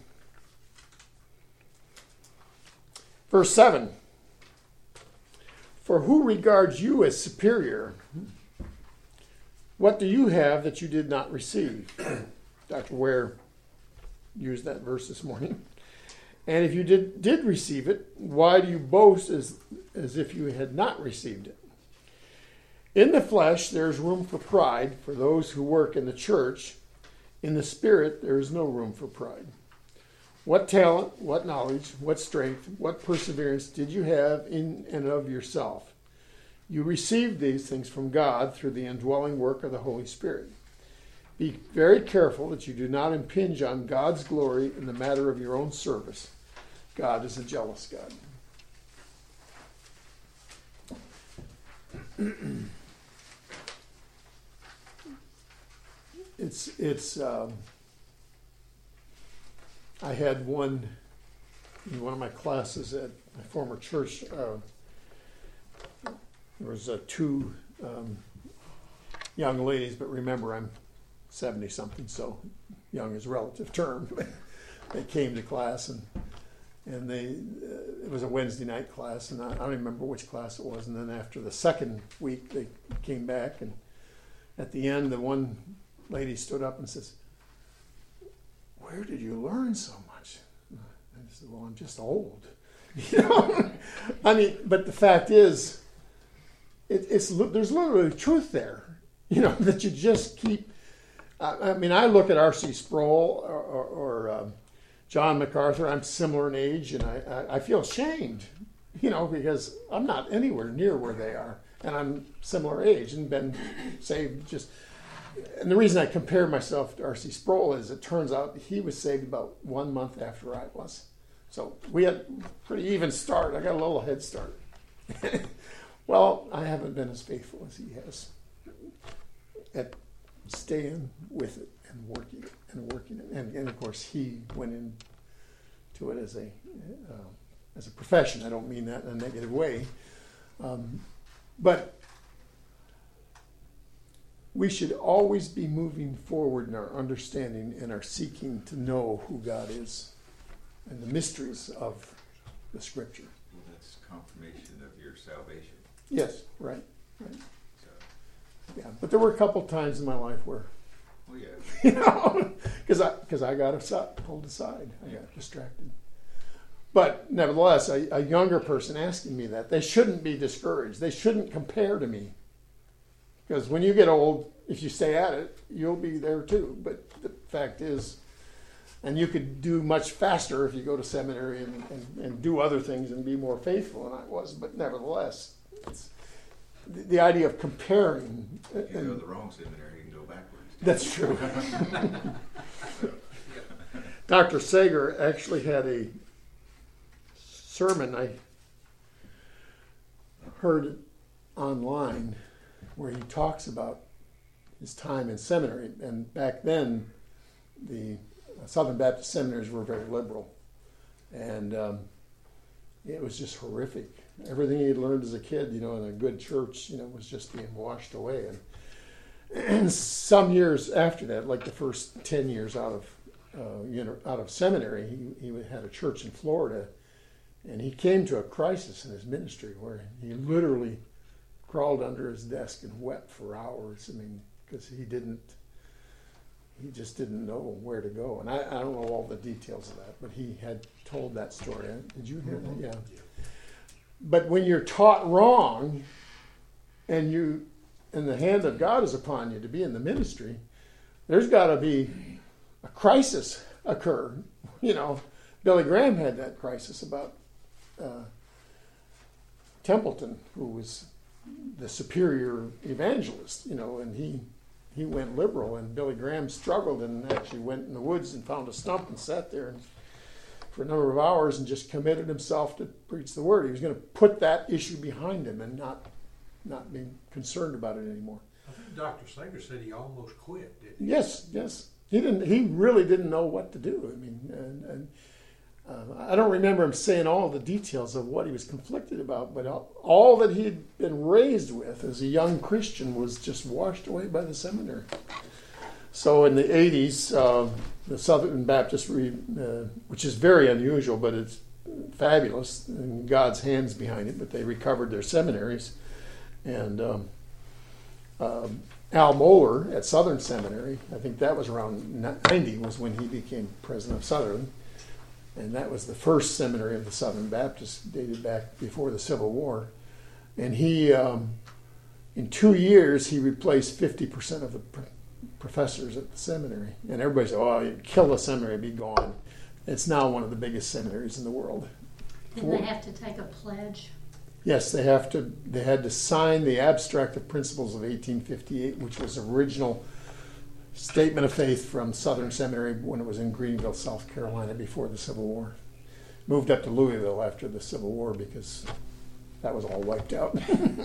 verse seven. For who regards you as superior? What do you have that you did not receive? Doctor Ware used that verse this morning. And if you did, did receive it, why do you boast as, as if you had not received it? In the flesh, there is room for pride for those who work in the church. In the spirit, there is no room for pride. What talent, what knowledge, what strength, what perseverance did you have in and of yourself? You received these things from God through the indwelling work of the Holy Spirit. Be very careful that you do not impinge on God's glory in the matter of your own service. God is a jealous God. It's, it's, um, I had one, in one of my classes at my former church, uh, there was uh, two um, young ladies, but remember I'm seventy-something, so young is a relative term. They came to class, and and they, uh, it was a Wednesday night class, and I, I don't remember which class it was, and then after the second week, they came back, and at the end, the one lady stood up and says, "Where did you learn so much?" I said, "Well, I'm just old." You know, I mean, but the fact is, it, it's there's literally truth there. You know, that you just keep. I, I mean, I look at R C Sproul or, or, or um, John MacArthur. I'm similar in age, and I, I, I feel ashamed. You know, because I'm not anywhere near where they are, and I'm similar age and been saved just. And the reason I compare myself to R C Sproul is it turns out he was saved about one month after I was. So we had a pretty even start. I got a little head start. Well, I haven't been as faithful as he has at staying with it and working it and working it. And, and of course, he went into it as a uh, as a profession. I don't mean that in a negative way. Um, but we should always be moving forward in our understanding and our seeking to know who God is and the mysteries of the Scripture. Well, that's confirmation of your salvation. Yes, right, right. So, Yeah, but there were a couple times in my life where, well, yeah. you know, because I because I got aside, pulled aside, I got distracted. But nevertheless, a, a younger person asking me that, they shouldn't be discouraged. They shouldn't compare to me. Because when you get old, if you stay at it, you'll be there too. But the fact is, and you could do much faster if you go to seminary and, and, and do other things and be more faithful than I was. But nevertheless, it's the, the idea of comparing. If you go to the wrong seminary, you can go backwards. That's true. Doctor Sager actually had a sermon I heard online where he talks about his time in seminary. And back then, the Southern Baptist seminaries were very liberal. And um, it was just horrific. Everything he had learned as a kid, you know, in a good church, you know, was just being washed away. And, and some years after that, like the first ten years out of uh, you know, out of seminary, he, he had a church in Florida. And he came to a crisis in his ministry where he literally crawled under his desk and wept for hours. I mean, because he didn't, he just didn't know where to go. And I, I don't know all the details of that, but he had told that story. Did you hear that? Yeah. But when you're taught wrong, and you, and the hand of God is upon you to be in the ministry, there's got to be a crisis occur. You know, Billy Graham had that crisis about uh, Templeton, who was the superior evangelist, you know, and he he went liberal, and Billy Graham struggled and actually went in the woods and found a stump and sat there and, for a number of hours and just committed himself to preach the word. He was going to put that issue behind him and not not be concerned about it anymore. I think Doctor Sager said he almost quit, didn't he? Yes, yes. He didn't. He really didn't know what to do. I mean, and, and uh, I don't remember him saying all the details of what he was conflicted about, but all, all that he had been raised with as a young Christian was just washed away by the seminary. So in the eighties, uh, the Southern Baptist, Re, uh, which is very unusual, but it's fabulous, and God's hands behind it, but they recovered their seminaries. And um, um, Al Mohler at Southern Seminary, I think that was around ninety, was when he became president of Southern. And that was the first seminary of the Southern Baptists, dated back before the Civil War. And he, um, in two years, he replaced fifty percent of the pr- professors at the seminary. And everybody said, oh, you'd kill the seminary, be gone. It's now one of the biggest seminaries in the world. Didn't they have to take a pledge? Yes, they have to. They had to sign the Abstract of Principles of eighteen fifty-eight, which was the original statement of faith from Southern Seminary when it was in Greenville, South Carolina, before the Civil War. Moved up to Louisville after the Civil War because that was all wiped out.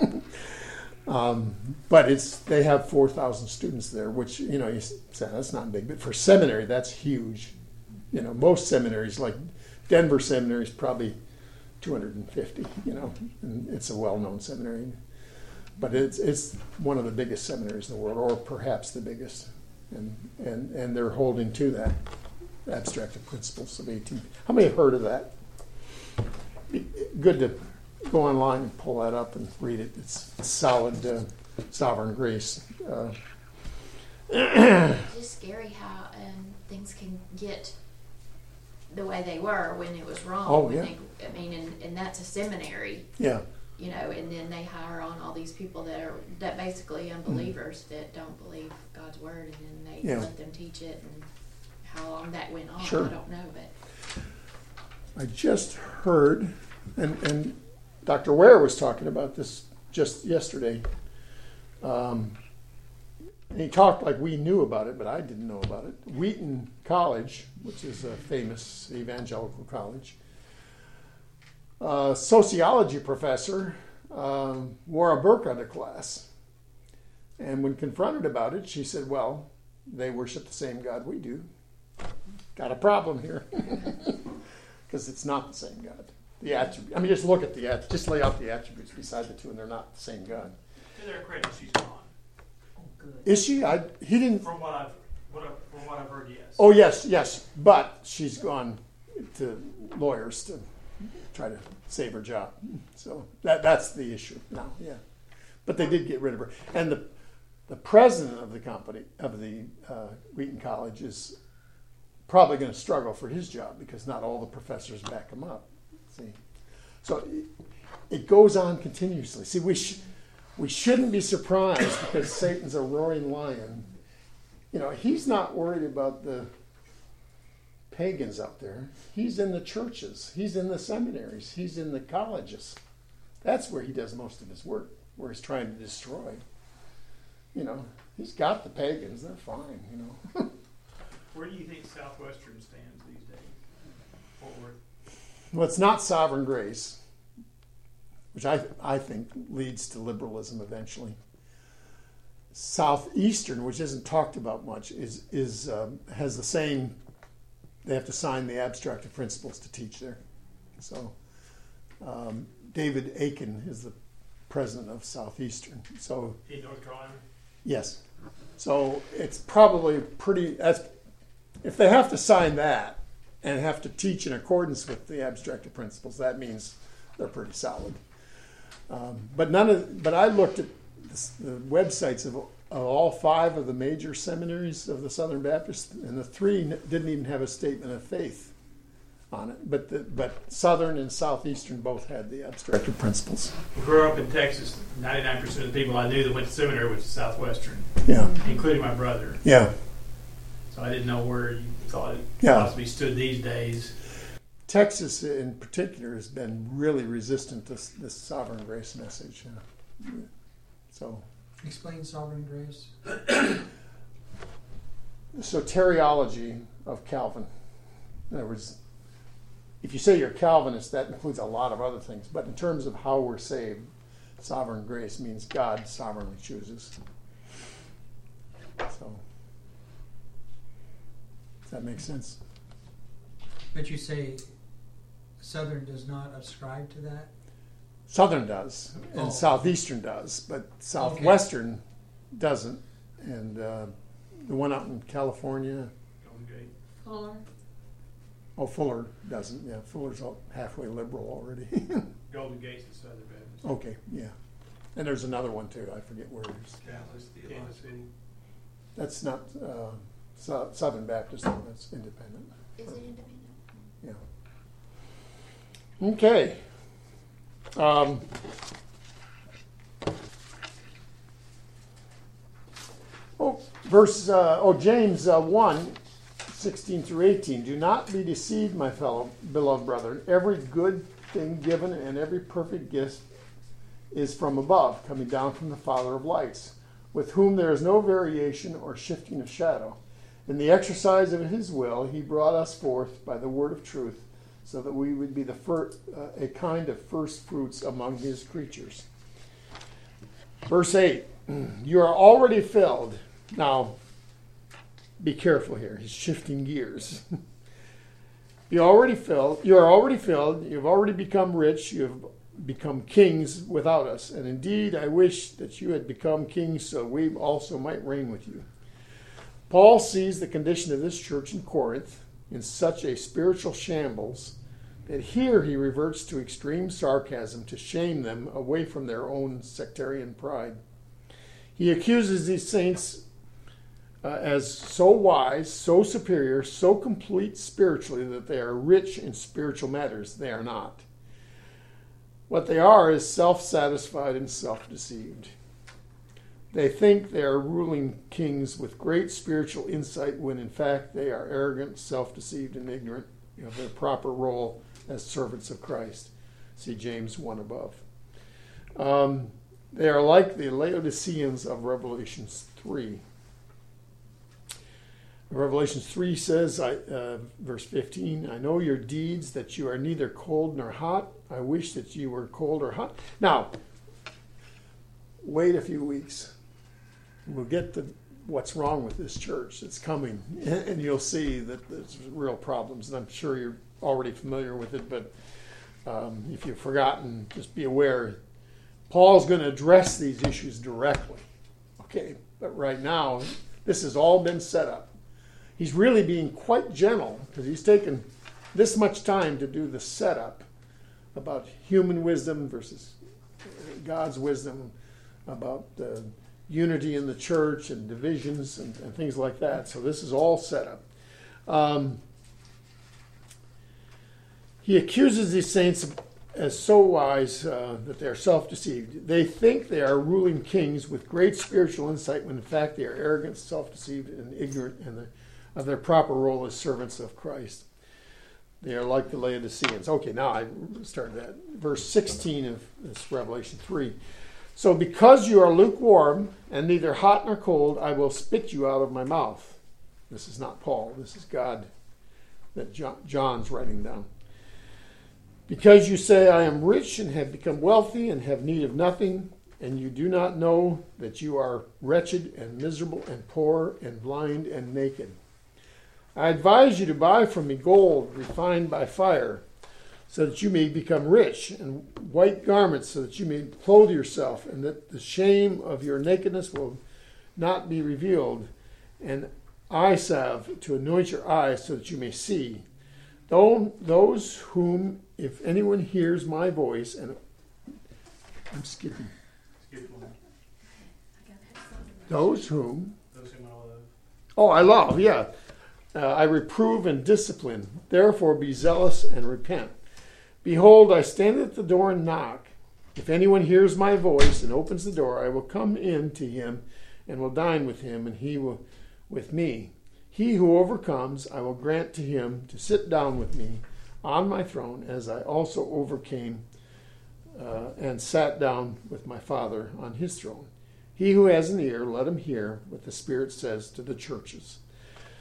um, but it's they have four thousand students there, which, you know, you say that's not big, but for seminary that's huge. You know, most seminaries, like Denver Seminary, is probably two hundred fifty, you know, and it's a well-known seminary. But it's it's one of the biggest seminaries in the world, or perhaps the biggest. And and, and they're holding to that Abstract of Principles of eighteen. How many have heard of that? Be good to go online and pull that up and read it. It's, it's solid uh, sovereign grace. Uh, It's just scary how um, things can get the way they were when it was wrong. Oh, when yeah. They, I mean, and, and that's a seminary, yeah. you know, and then they hire on all these people that are that basically unbelievers mm. that don't believe God's word, and then they Yeah. let them teach it. And how long that went on, Sure. I don't know, but I just heard, and, and Doctor Ware was talking about this just yesterday. Um, and he talked like we knew about it, but I didn't know about it. Wheaton College, which is a famous evangelical college, a sociology professor um, wore a burqa to class. And when confronted about it, she said, well, they worship the same God we do. Got a problem here. Because it's not the same God. The attribute. I mean, just look at the att- just lay out the attributes beside the two, and they're not the same God. To their credit, she's gone. Oh, good. Is she? I he didn't. From what I've, what I've from what I've heard, yes. Oh yes, yes. But she's gone to lawyers to try to save her job. So that that's the issue now. Yeah. But they did get rid of her, and the the president of the company of the uh, Wheaton College is probably going to struggle for his job because not all the professors back him up. See, so it, it goes on continuously. See, we sh- we shouldn't be surprised because Satan's a roaring lion. You know, he's not worried about the pagans out there. He's in the churches. He's in the seminaries. He's in the colleges. That's where he does most of his work, where he's trying to destroy. You know, he's got the pagans. They're fine, you know. Where do you think Southwestern stands these days? Fort Worth. Well, it's not sovereign grace, which I I think leads to liberalism eventually. Southeastern, which isn't talked about much, is is um, has the same. They have to sign the Abstract of Principles to teach there. So um, David Aiken is the president of Southeastern. So In North Carolina? yes, so it's probably pretty. That's if they have to sign that and have to teach in accordance with the Abstract of Principles, that means they're pretty solid. Um, but none of. But I looked at this, the websites of, of all five of the major seminaries of the Southern Baptists, and the three n- didn't even have a statement of faith on it. But the, but Southern and Southeastern both had the Abstract of Principles. I grew up in Texas. ninety-nine percent of the people I knew that went to seminary went to Southwestern, Yeah, including my brother. yeah. So I didn't know where you thought it Yeah. possibly stood these days. Texas, in particular, has been really resistant to this, this sovereign grace message. Yeah. So, Explain sovereign grace. the soteriology of Calvin. In other words, if you say you're Calvinist, that includes a lot of other things. But in terms of how we're saved, sovereign grace means God sovereignly chooses. So, does that make sense? But you say Southern does not ascribe to that? Southern does, and Oh. Southeastern does, but Southwestern doesn't. And uh, the one out in California, Golden Gate. Fuller. oh, Fuller doesn't. Yeah, Fuller's all- halfway liberal already. Golden Gate's the Southern Baptist. Okay, yeah. And there's another one too. I forget where it is. Kansas, Kansas City. That's not uh, Sou- Southern Baptist, though. That's independent. Is it independent? Yeah. Okay. Um, oh, verse, uh, oh, James uh, one, sixteen through eighteen. Do not be deceived, my fellow beloved brethren. Every good thing given and every perfect gift is from above, coming down from the Father of lights, with whom there is no variation or shifting of shadow. In the exercise of his will, he brought us forth by the word of truth, so that we would be the fir- uh, a kind of first fruits among his creatures. Verse eight, you are already filled. Now, be careful here. He's shifting gears. you already filled. You are already filled. You've already become rich. You have become kings without us. And indeed, I wish that you had become kings so we also might reign with you. Paul sees the condition of this church in Corinth in such a spiritual shambles that here he reverts to extreme sarcasm to shame them away from their own sectarian pride. He accuses these saints uh, as so wise, so superior, so complete spiritually that they are rich in spiritual matters. They are not. What they are is self-satisfied and self-deceived. They think they are ruling kings with great spiritual insight when in fact they are arrogant, self-deceived, and ignorant of their proper role as servants of Christ. See James one above. Um, they are like the Laodiceans of Revelation three. Revelation three says, I, uh, verse fifteen, I know your deeds, that you are neither cold nor hot. I wish that you were cold or hot. Now, wait a few weeks. We'll get to what's wrong with this church. It's coming, and you'll see that there's real problems. And I'm sure you're already familiar with it, but um, if you've forgotten, just be aware. Paul's going to address these issues directly. Okay, but right now, this has all been set up. He's really being quite gentle because he's taken this much time to do the setup about human wisdom versus God's wisdom, about uh, unity in the church and divisions and, and things like that. So this is all set up. Um, he accuses these saints as so wise uh, that they are self-deceived. They think they are ruling kings with great spiritual insight when in fact they are arrogant, self-deceived, and ignorant in the, of their proper role as servants of Christ. They are like the Laodiceans. Okay, now I started that. Verse sixteen of this Revelation three. So because you are lukewarm and neither hot nor cold, I will spit you out of my mouth. This is not Paul. This is God that John, John's writing down. Because you say, I am rich and have become wealthy and have need of nothing, and you do not know that you are wretched and miserable and poor and blind and naked. I advise you to buy from me gold refined by fire, so that you may become rich, and white garments, so that you may clothe yourself, and that the shame of your nakedness will not be revealed, and eye salve to anoint your eyes, so that you may see. Though those whom, if anyone hears my voice, and I'm skipping. Skip one. Those whom, Those whom I love. oh, I love, yeah. Uh, I reprove and discipline. Therefore be zealous and repent. Behold, I stand at the door and knock. If anyone hears my voice and opens the door, I will come in to him and will dine with him, and he will with me. He who overcomes, I will grant to him to sit down with me on my throne, as I also overcame uh, and sat down with my Father on his throne. He who has an ear, let him hear what the Spirit says to the churches.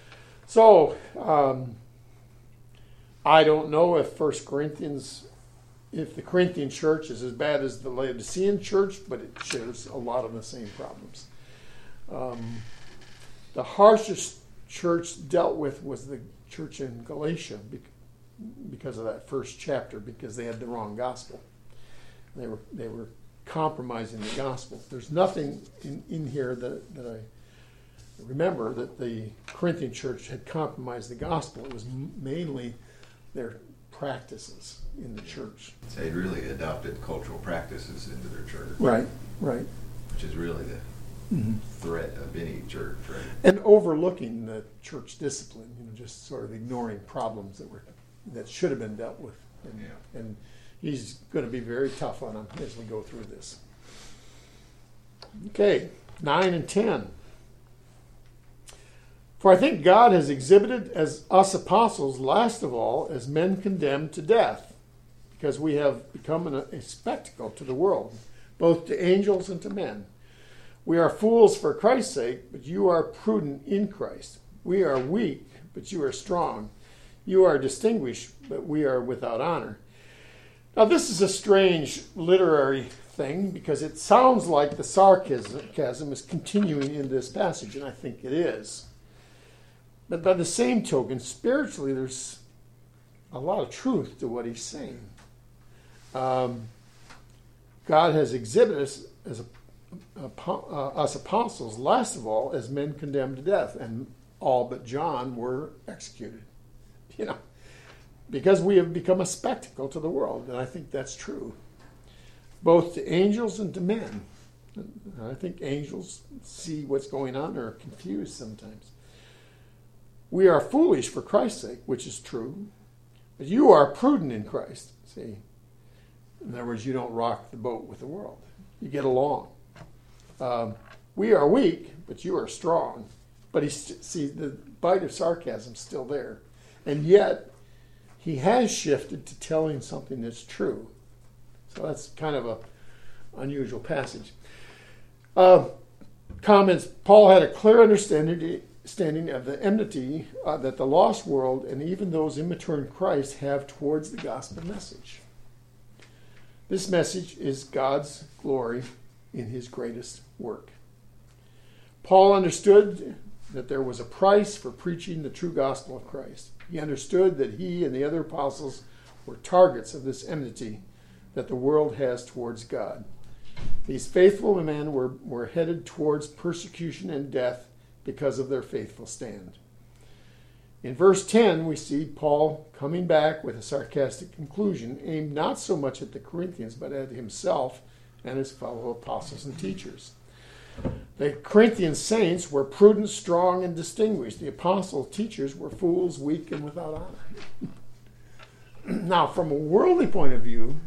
So, um, I don't know if First Corinthians, if the Corinthian church is as bad as the Laodicean church, but it shares a lot of the same problems. Um, the harshest church dealt with was the church in Galatia because of that first chapter, because they had the wrong gospel. They were they were compromising the gospel. There's nothing in, in here that, that I remember that the Corinthian church had compromised the gospel. It was mainly their practices in the church. So they really adopted cultural practices into their church. Right, right. Which is really the mm-hmm. threat of any church, right? And overlooking the church discipline, you know, just sort of ignoring problems that were that should have been dealt with. And, yeah. and he's going to be very tough on them as we go through this. Okay, nine and ten. For I think God has exhibited as us apostles, last of all, as men condemned to death, because we have become an, a spectacle to the world, both to angels and to men. We are fools for Christ's sake, but you are prudent in Christ. We are weak, but you are strong. You are distinguished, but we are without honor. Now, this is a strange literary thing, because it sounds like the sarcasm is continuing in this passage, and I think it is. But by the same token, spiritually, there's a lot of truth to what he's saying. Um, God has exhibited us as a, a, uh, us apostles, last of all, as men condemned to death, and all but John were executed. You know, because we have become a spectacle to the world, and I think that's true, both to angels and to men. I think angels see what's going on and are confused sometimes. We are foolish for Christ's sake, which is true, but you are prudent in Christ. See, in other words, you don't rock the boat with the world. You get along. Um, we are weak, but you are strong. But he st- see, the bite of sarcasm is still there, and yet he has shifted to telling something that's true. So that's kind of a unusual passage. Uh, comments: Paul had a clear understanding. Standing of the enmity uh, that the lost world and even those immature in Christ have towards the gospel message. This message is God's glory in his greatest work. Paul understood that there was a price for preaching the true gospel of Christ. He understood that he and the other apostles were targets of this enmity that the world has towards God. These faithful men were, were headed towards persecution and death because of their faithful stand. In verse ten, we see Paul coming back with a sarcastic conclusion aimed not so much at the Corinthians, but at himself and his fellow apostles and teachers. The Corinthian saints were prudent, strong, and distinguished. The apostle teachers were fools, weak, and without honor. Now, from a worldly point of view,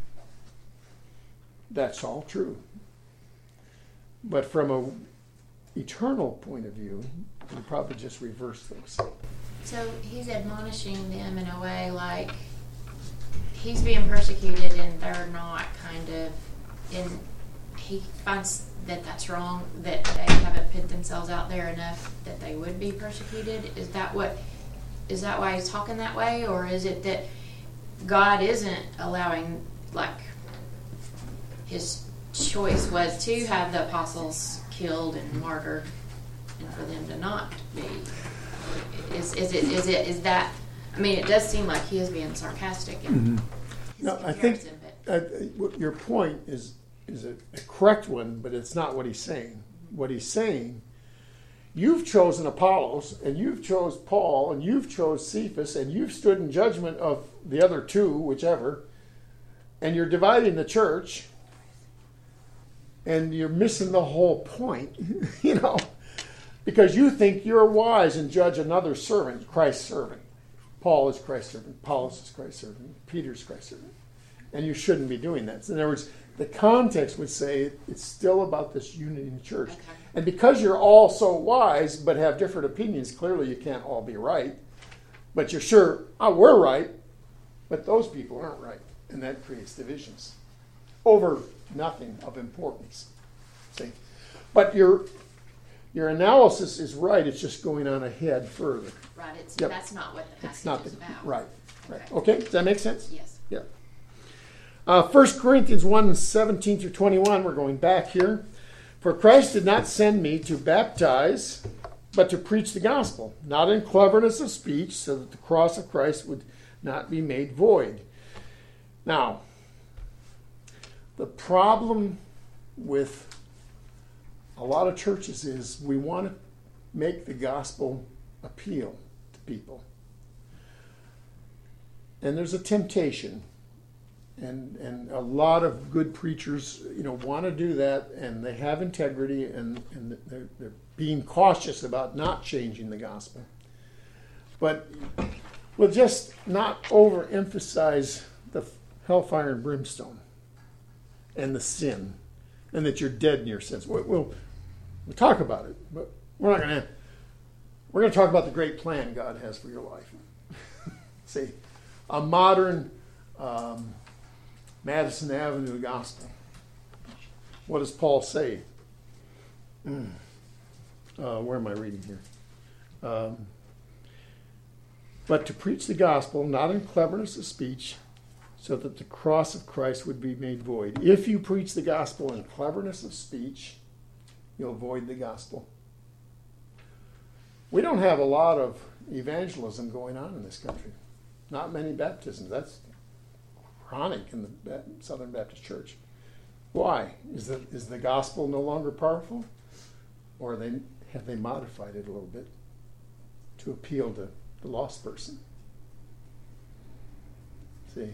that's all true. But from a eternal point of view, you probably just reverse those. So he's admonishing them in a way like he's being persecuted and they're not, kind of, and he finds that that's wrong, that they haven't put themselves out there enough that they would be persecuted. Is that what, is that why he's talking that way? Or is it that God isn't allowing, like, his choice was to have the apostles killed and martyred, and for them to not be? Is is it is it is that? I mean, it does seem like he is being sarcastic. In mm-hmm. No, I think uh, your point is is a, a correct one, but it's not what he's saying. Mm-hmm. What he's saying, you've chosen Apollos, and you've chose Paul, and you've chose Cephas, and you've stood in judgment of the other two, whichever, and you're dividing the church. And you're missing the whole point, you know, because you think you're wise and judge another servant, Christ's servant. Paul is Christ's servant. Apollos is Christ's servant. Peter's Christ's servant. And you shouldn't be doing that. So in other words, the context would say it's still about this unity in the church. Okay. And because you're all so wise but have different opinions, clearly you can't all be right. But you're sure, oh, we're right, but those people aren't right. And that creates divisions over nothing of importance. See? But you're your analysis is right. It's just going on ahead further. Right. It's Yep. that's not what the It's passage not is the, about. right. Right. Okay. Okay. Does that make sense? Yes. Yeah. Uh, First Corinthians one, seventeen through twenty-one, we're going back here. For Christ did not send me to baptize, but to preach the gospel, not in cleverness of speech, so that the cross of Christ would not be made void. Now, the problem with a lot of churches is we want to make the gospel appeal to people. And there's a temptation. And and a lot of good preachers, you know, want to do that, and they have integrity, and, and they're, they're being cautious about not changing the gospel. But we'll just not overemphasize the hellfire and brimstone and the sin, and that you're dead in your sins. We'll, we'll, we'll talk about it, but we're not going to. We're going to talk about the great plan God has for your life. See, a modern um, Madison Avenue gospel. What does Paul say? Mm. Uh, where am I reading here? Um, but to preach the gospel, not in cleverness of speech, so that the cross of Christ would be made void. If you preach the gospel in cleverness of speech, you'll void the gospel. We don't have a lot of evangelism going on in this country. Not many baptisms. That's chronic in the Southern Baptist Church. Why? Is the, is the gospel no longer powerful? Or they, have they modified it a little bit to appeal to the lost person? See?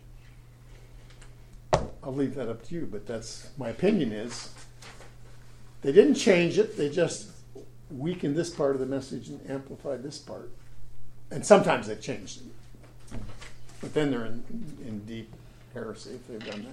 I'll leave that up to you, but that's my opinion is they didn't change it. They just weakened this part of the message and amplified this part. And sometimes they've changed it. But then they're in, in deep heresy if they've done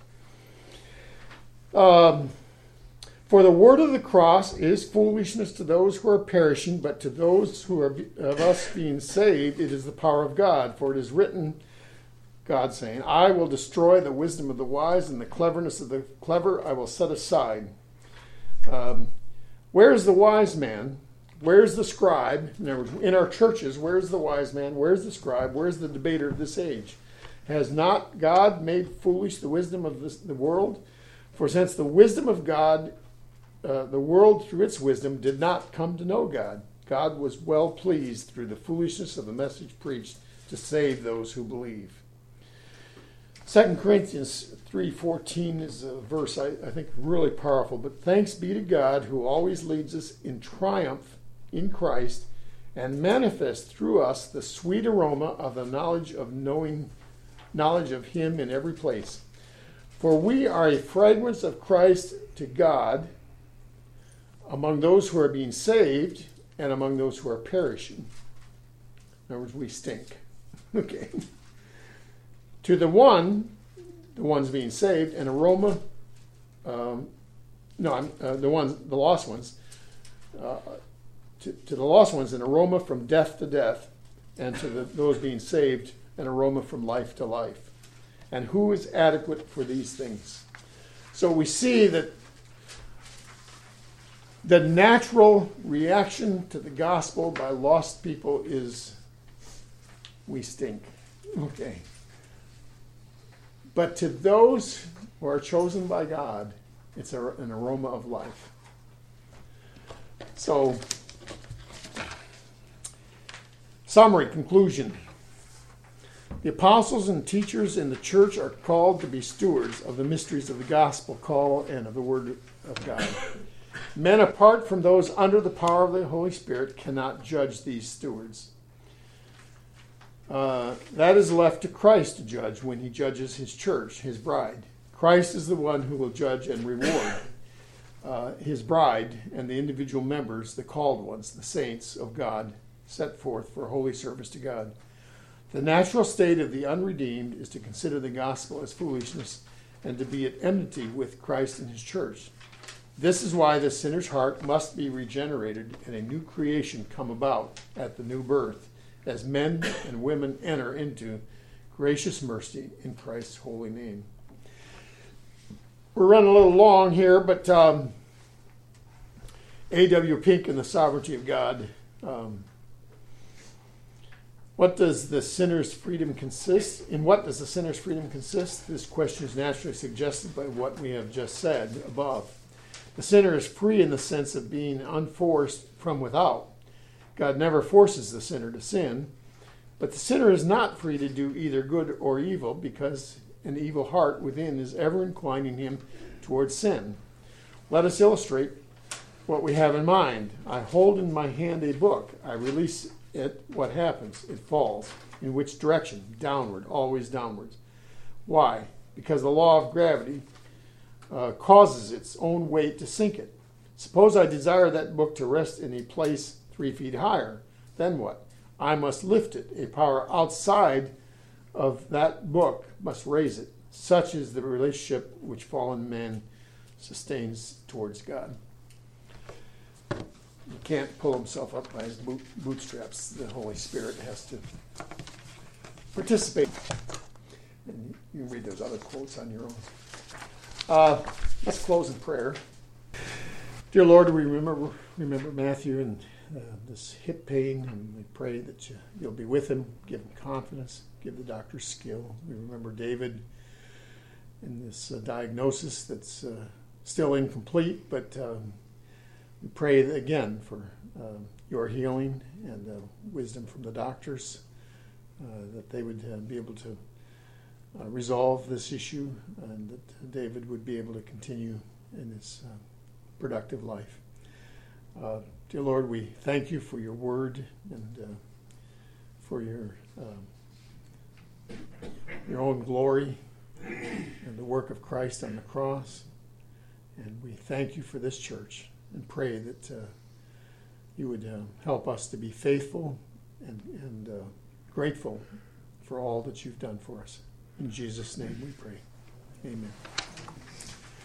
that. Um, For the word of the cross is foolishness to those who are perishing, but to those who are of us being saved, it is the power of God. For it is written, God saying, I will destroy the wisdom of the wise, and the cleverness of the clever I will set aside. Um, where is the wise man? Where's the scribe? In other words, in our churches, where's the wise man? Where's the scribe? Where's the debater of this age? Has not God made foolish the wisdom of this, the world? For since the wisdom of God, uh, the world through its wisdom did not come to know God, God was well pleased through the foolishness of the message preached to save those who believe. Second Corinthians three fourteen is a verse I, I think really powerful. But thanks be to God who always leads us in triumph in Christ and manifests through us the sweet aroma of the knowledge of knowing knowledge of him in every place. For we are a fragrance of Christ to God among those who are being saved and among those who are perishing. In other words, we stink. Okay. To the one, the ones being saved, an aroma, um, no, I'm, uh, the ones, the lost ones, uh, to, to the lost ones, an aroma from death to death, and to the, those being saved, an aroma from life to life. And who is adequate for these things? So we see that the natural reaction to the gospel by lost people is we stink. Okay. But to those who are chosen by God, it's a, an aroma of life. So, summary, conclusion. The apostles and teachers in the church are called to be stewards of the mysteries of the gospel call and of the word of God. Men apart from those under the power of the Holy Spirit cannot judge these stewards. Uh, that is left to Christ to judge when he judges his church, his bride. Christ is the one who will judge and reward uh, his bride and the individual members, the called ones, the saints of God, set forth for holy service to God. The natural state of the unredeemed is to consider the gospel as foolishness and to be at enmity with Christ and his church. This is why the sinner's heart must be regenerated and a new creation come about at the new birth, as men and women enter into gracious mercy in Christ's holy name. We're running a little long here, but um, A W Pink and the Sovereignty of God. Um, what does the sinner's freedom consist? In what does the sinner's freedom consist? This question is naturally suggested by what we have just said above. The sinner is free in the sense of being unforced from without. God never forces the sinner to sin, but the sinner is not free to do either good or evil because an evil heart within is ever inclining him towards sin. Let us illustrate what we have in mind. I hold in my hand a book. I release it. What happens? It falls. In which direction? Downward, always downwards. Why? Because the law of gravity uh, causes its own weight to sink it. Suppose I desire that book to rest in a place three feet higher. Then what? I must lift it. A power outside of that book must raise it. Such is the relationship which fallen man sustains towards God. He can't pull himself up by his boot, bootstraps. The Holy Spirit has to participate. And you can read those other quotes on your own. Uh, let's close in prayer. Dear Lord, we remember remember Matthew and uh, this hip pain, and we pray that you, you'll be with him, give him confidence, give the doctor skill. We remember David and this uh, diagnosis that's uh, still incomplete, but um, we pray again for uh, your healing and uh, wisdom from the doctors, uh, that they would uh, be able to uh, resolve this issue, and that David would be able to continue in his uh, productive life. Uh, dear Lord, we thank you for your word and uh, for your uh, your own glory and the work of Christ on the cross. And we thank you for this church and pray that uh, you would uh, help us to be faithful and, and uh, grateful for all that you've done for us. In Jesus' name we pray. Amen.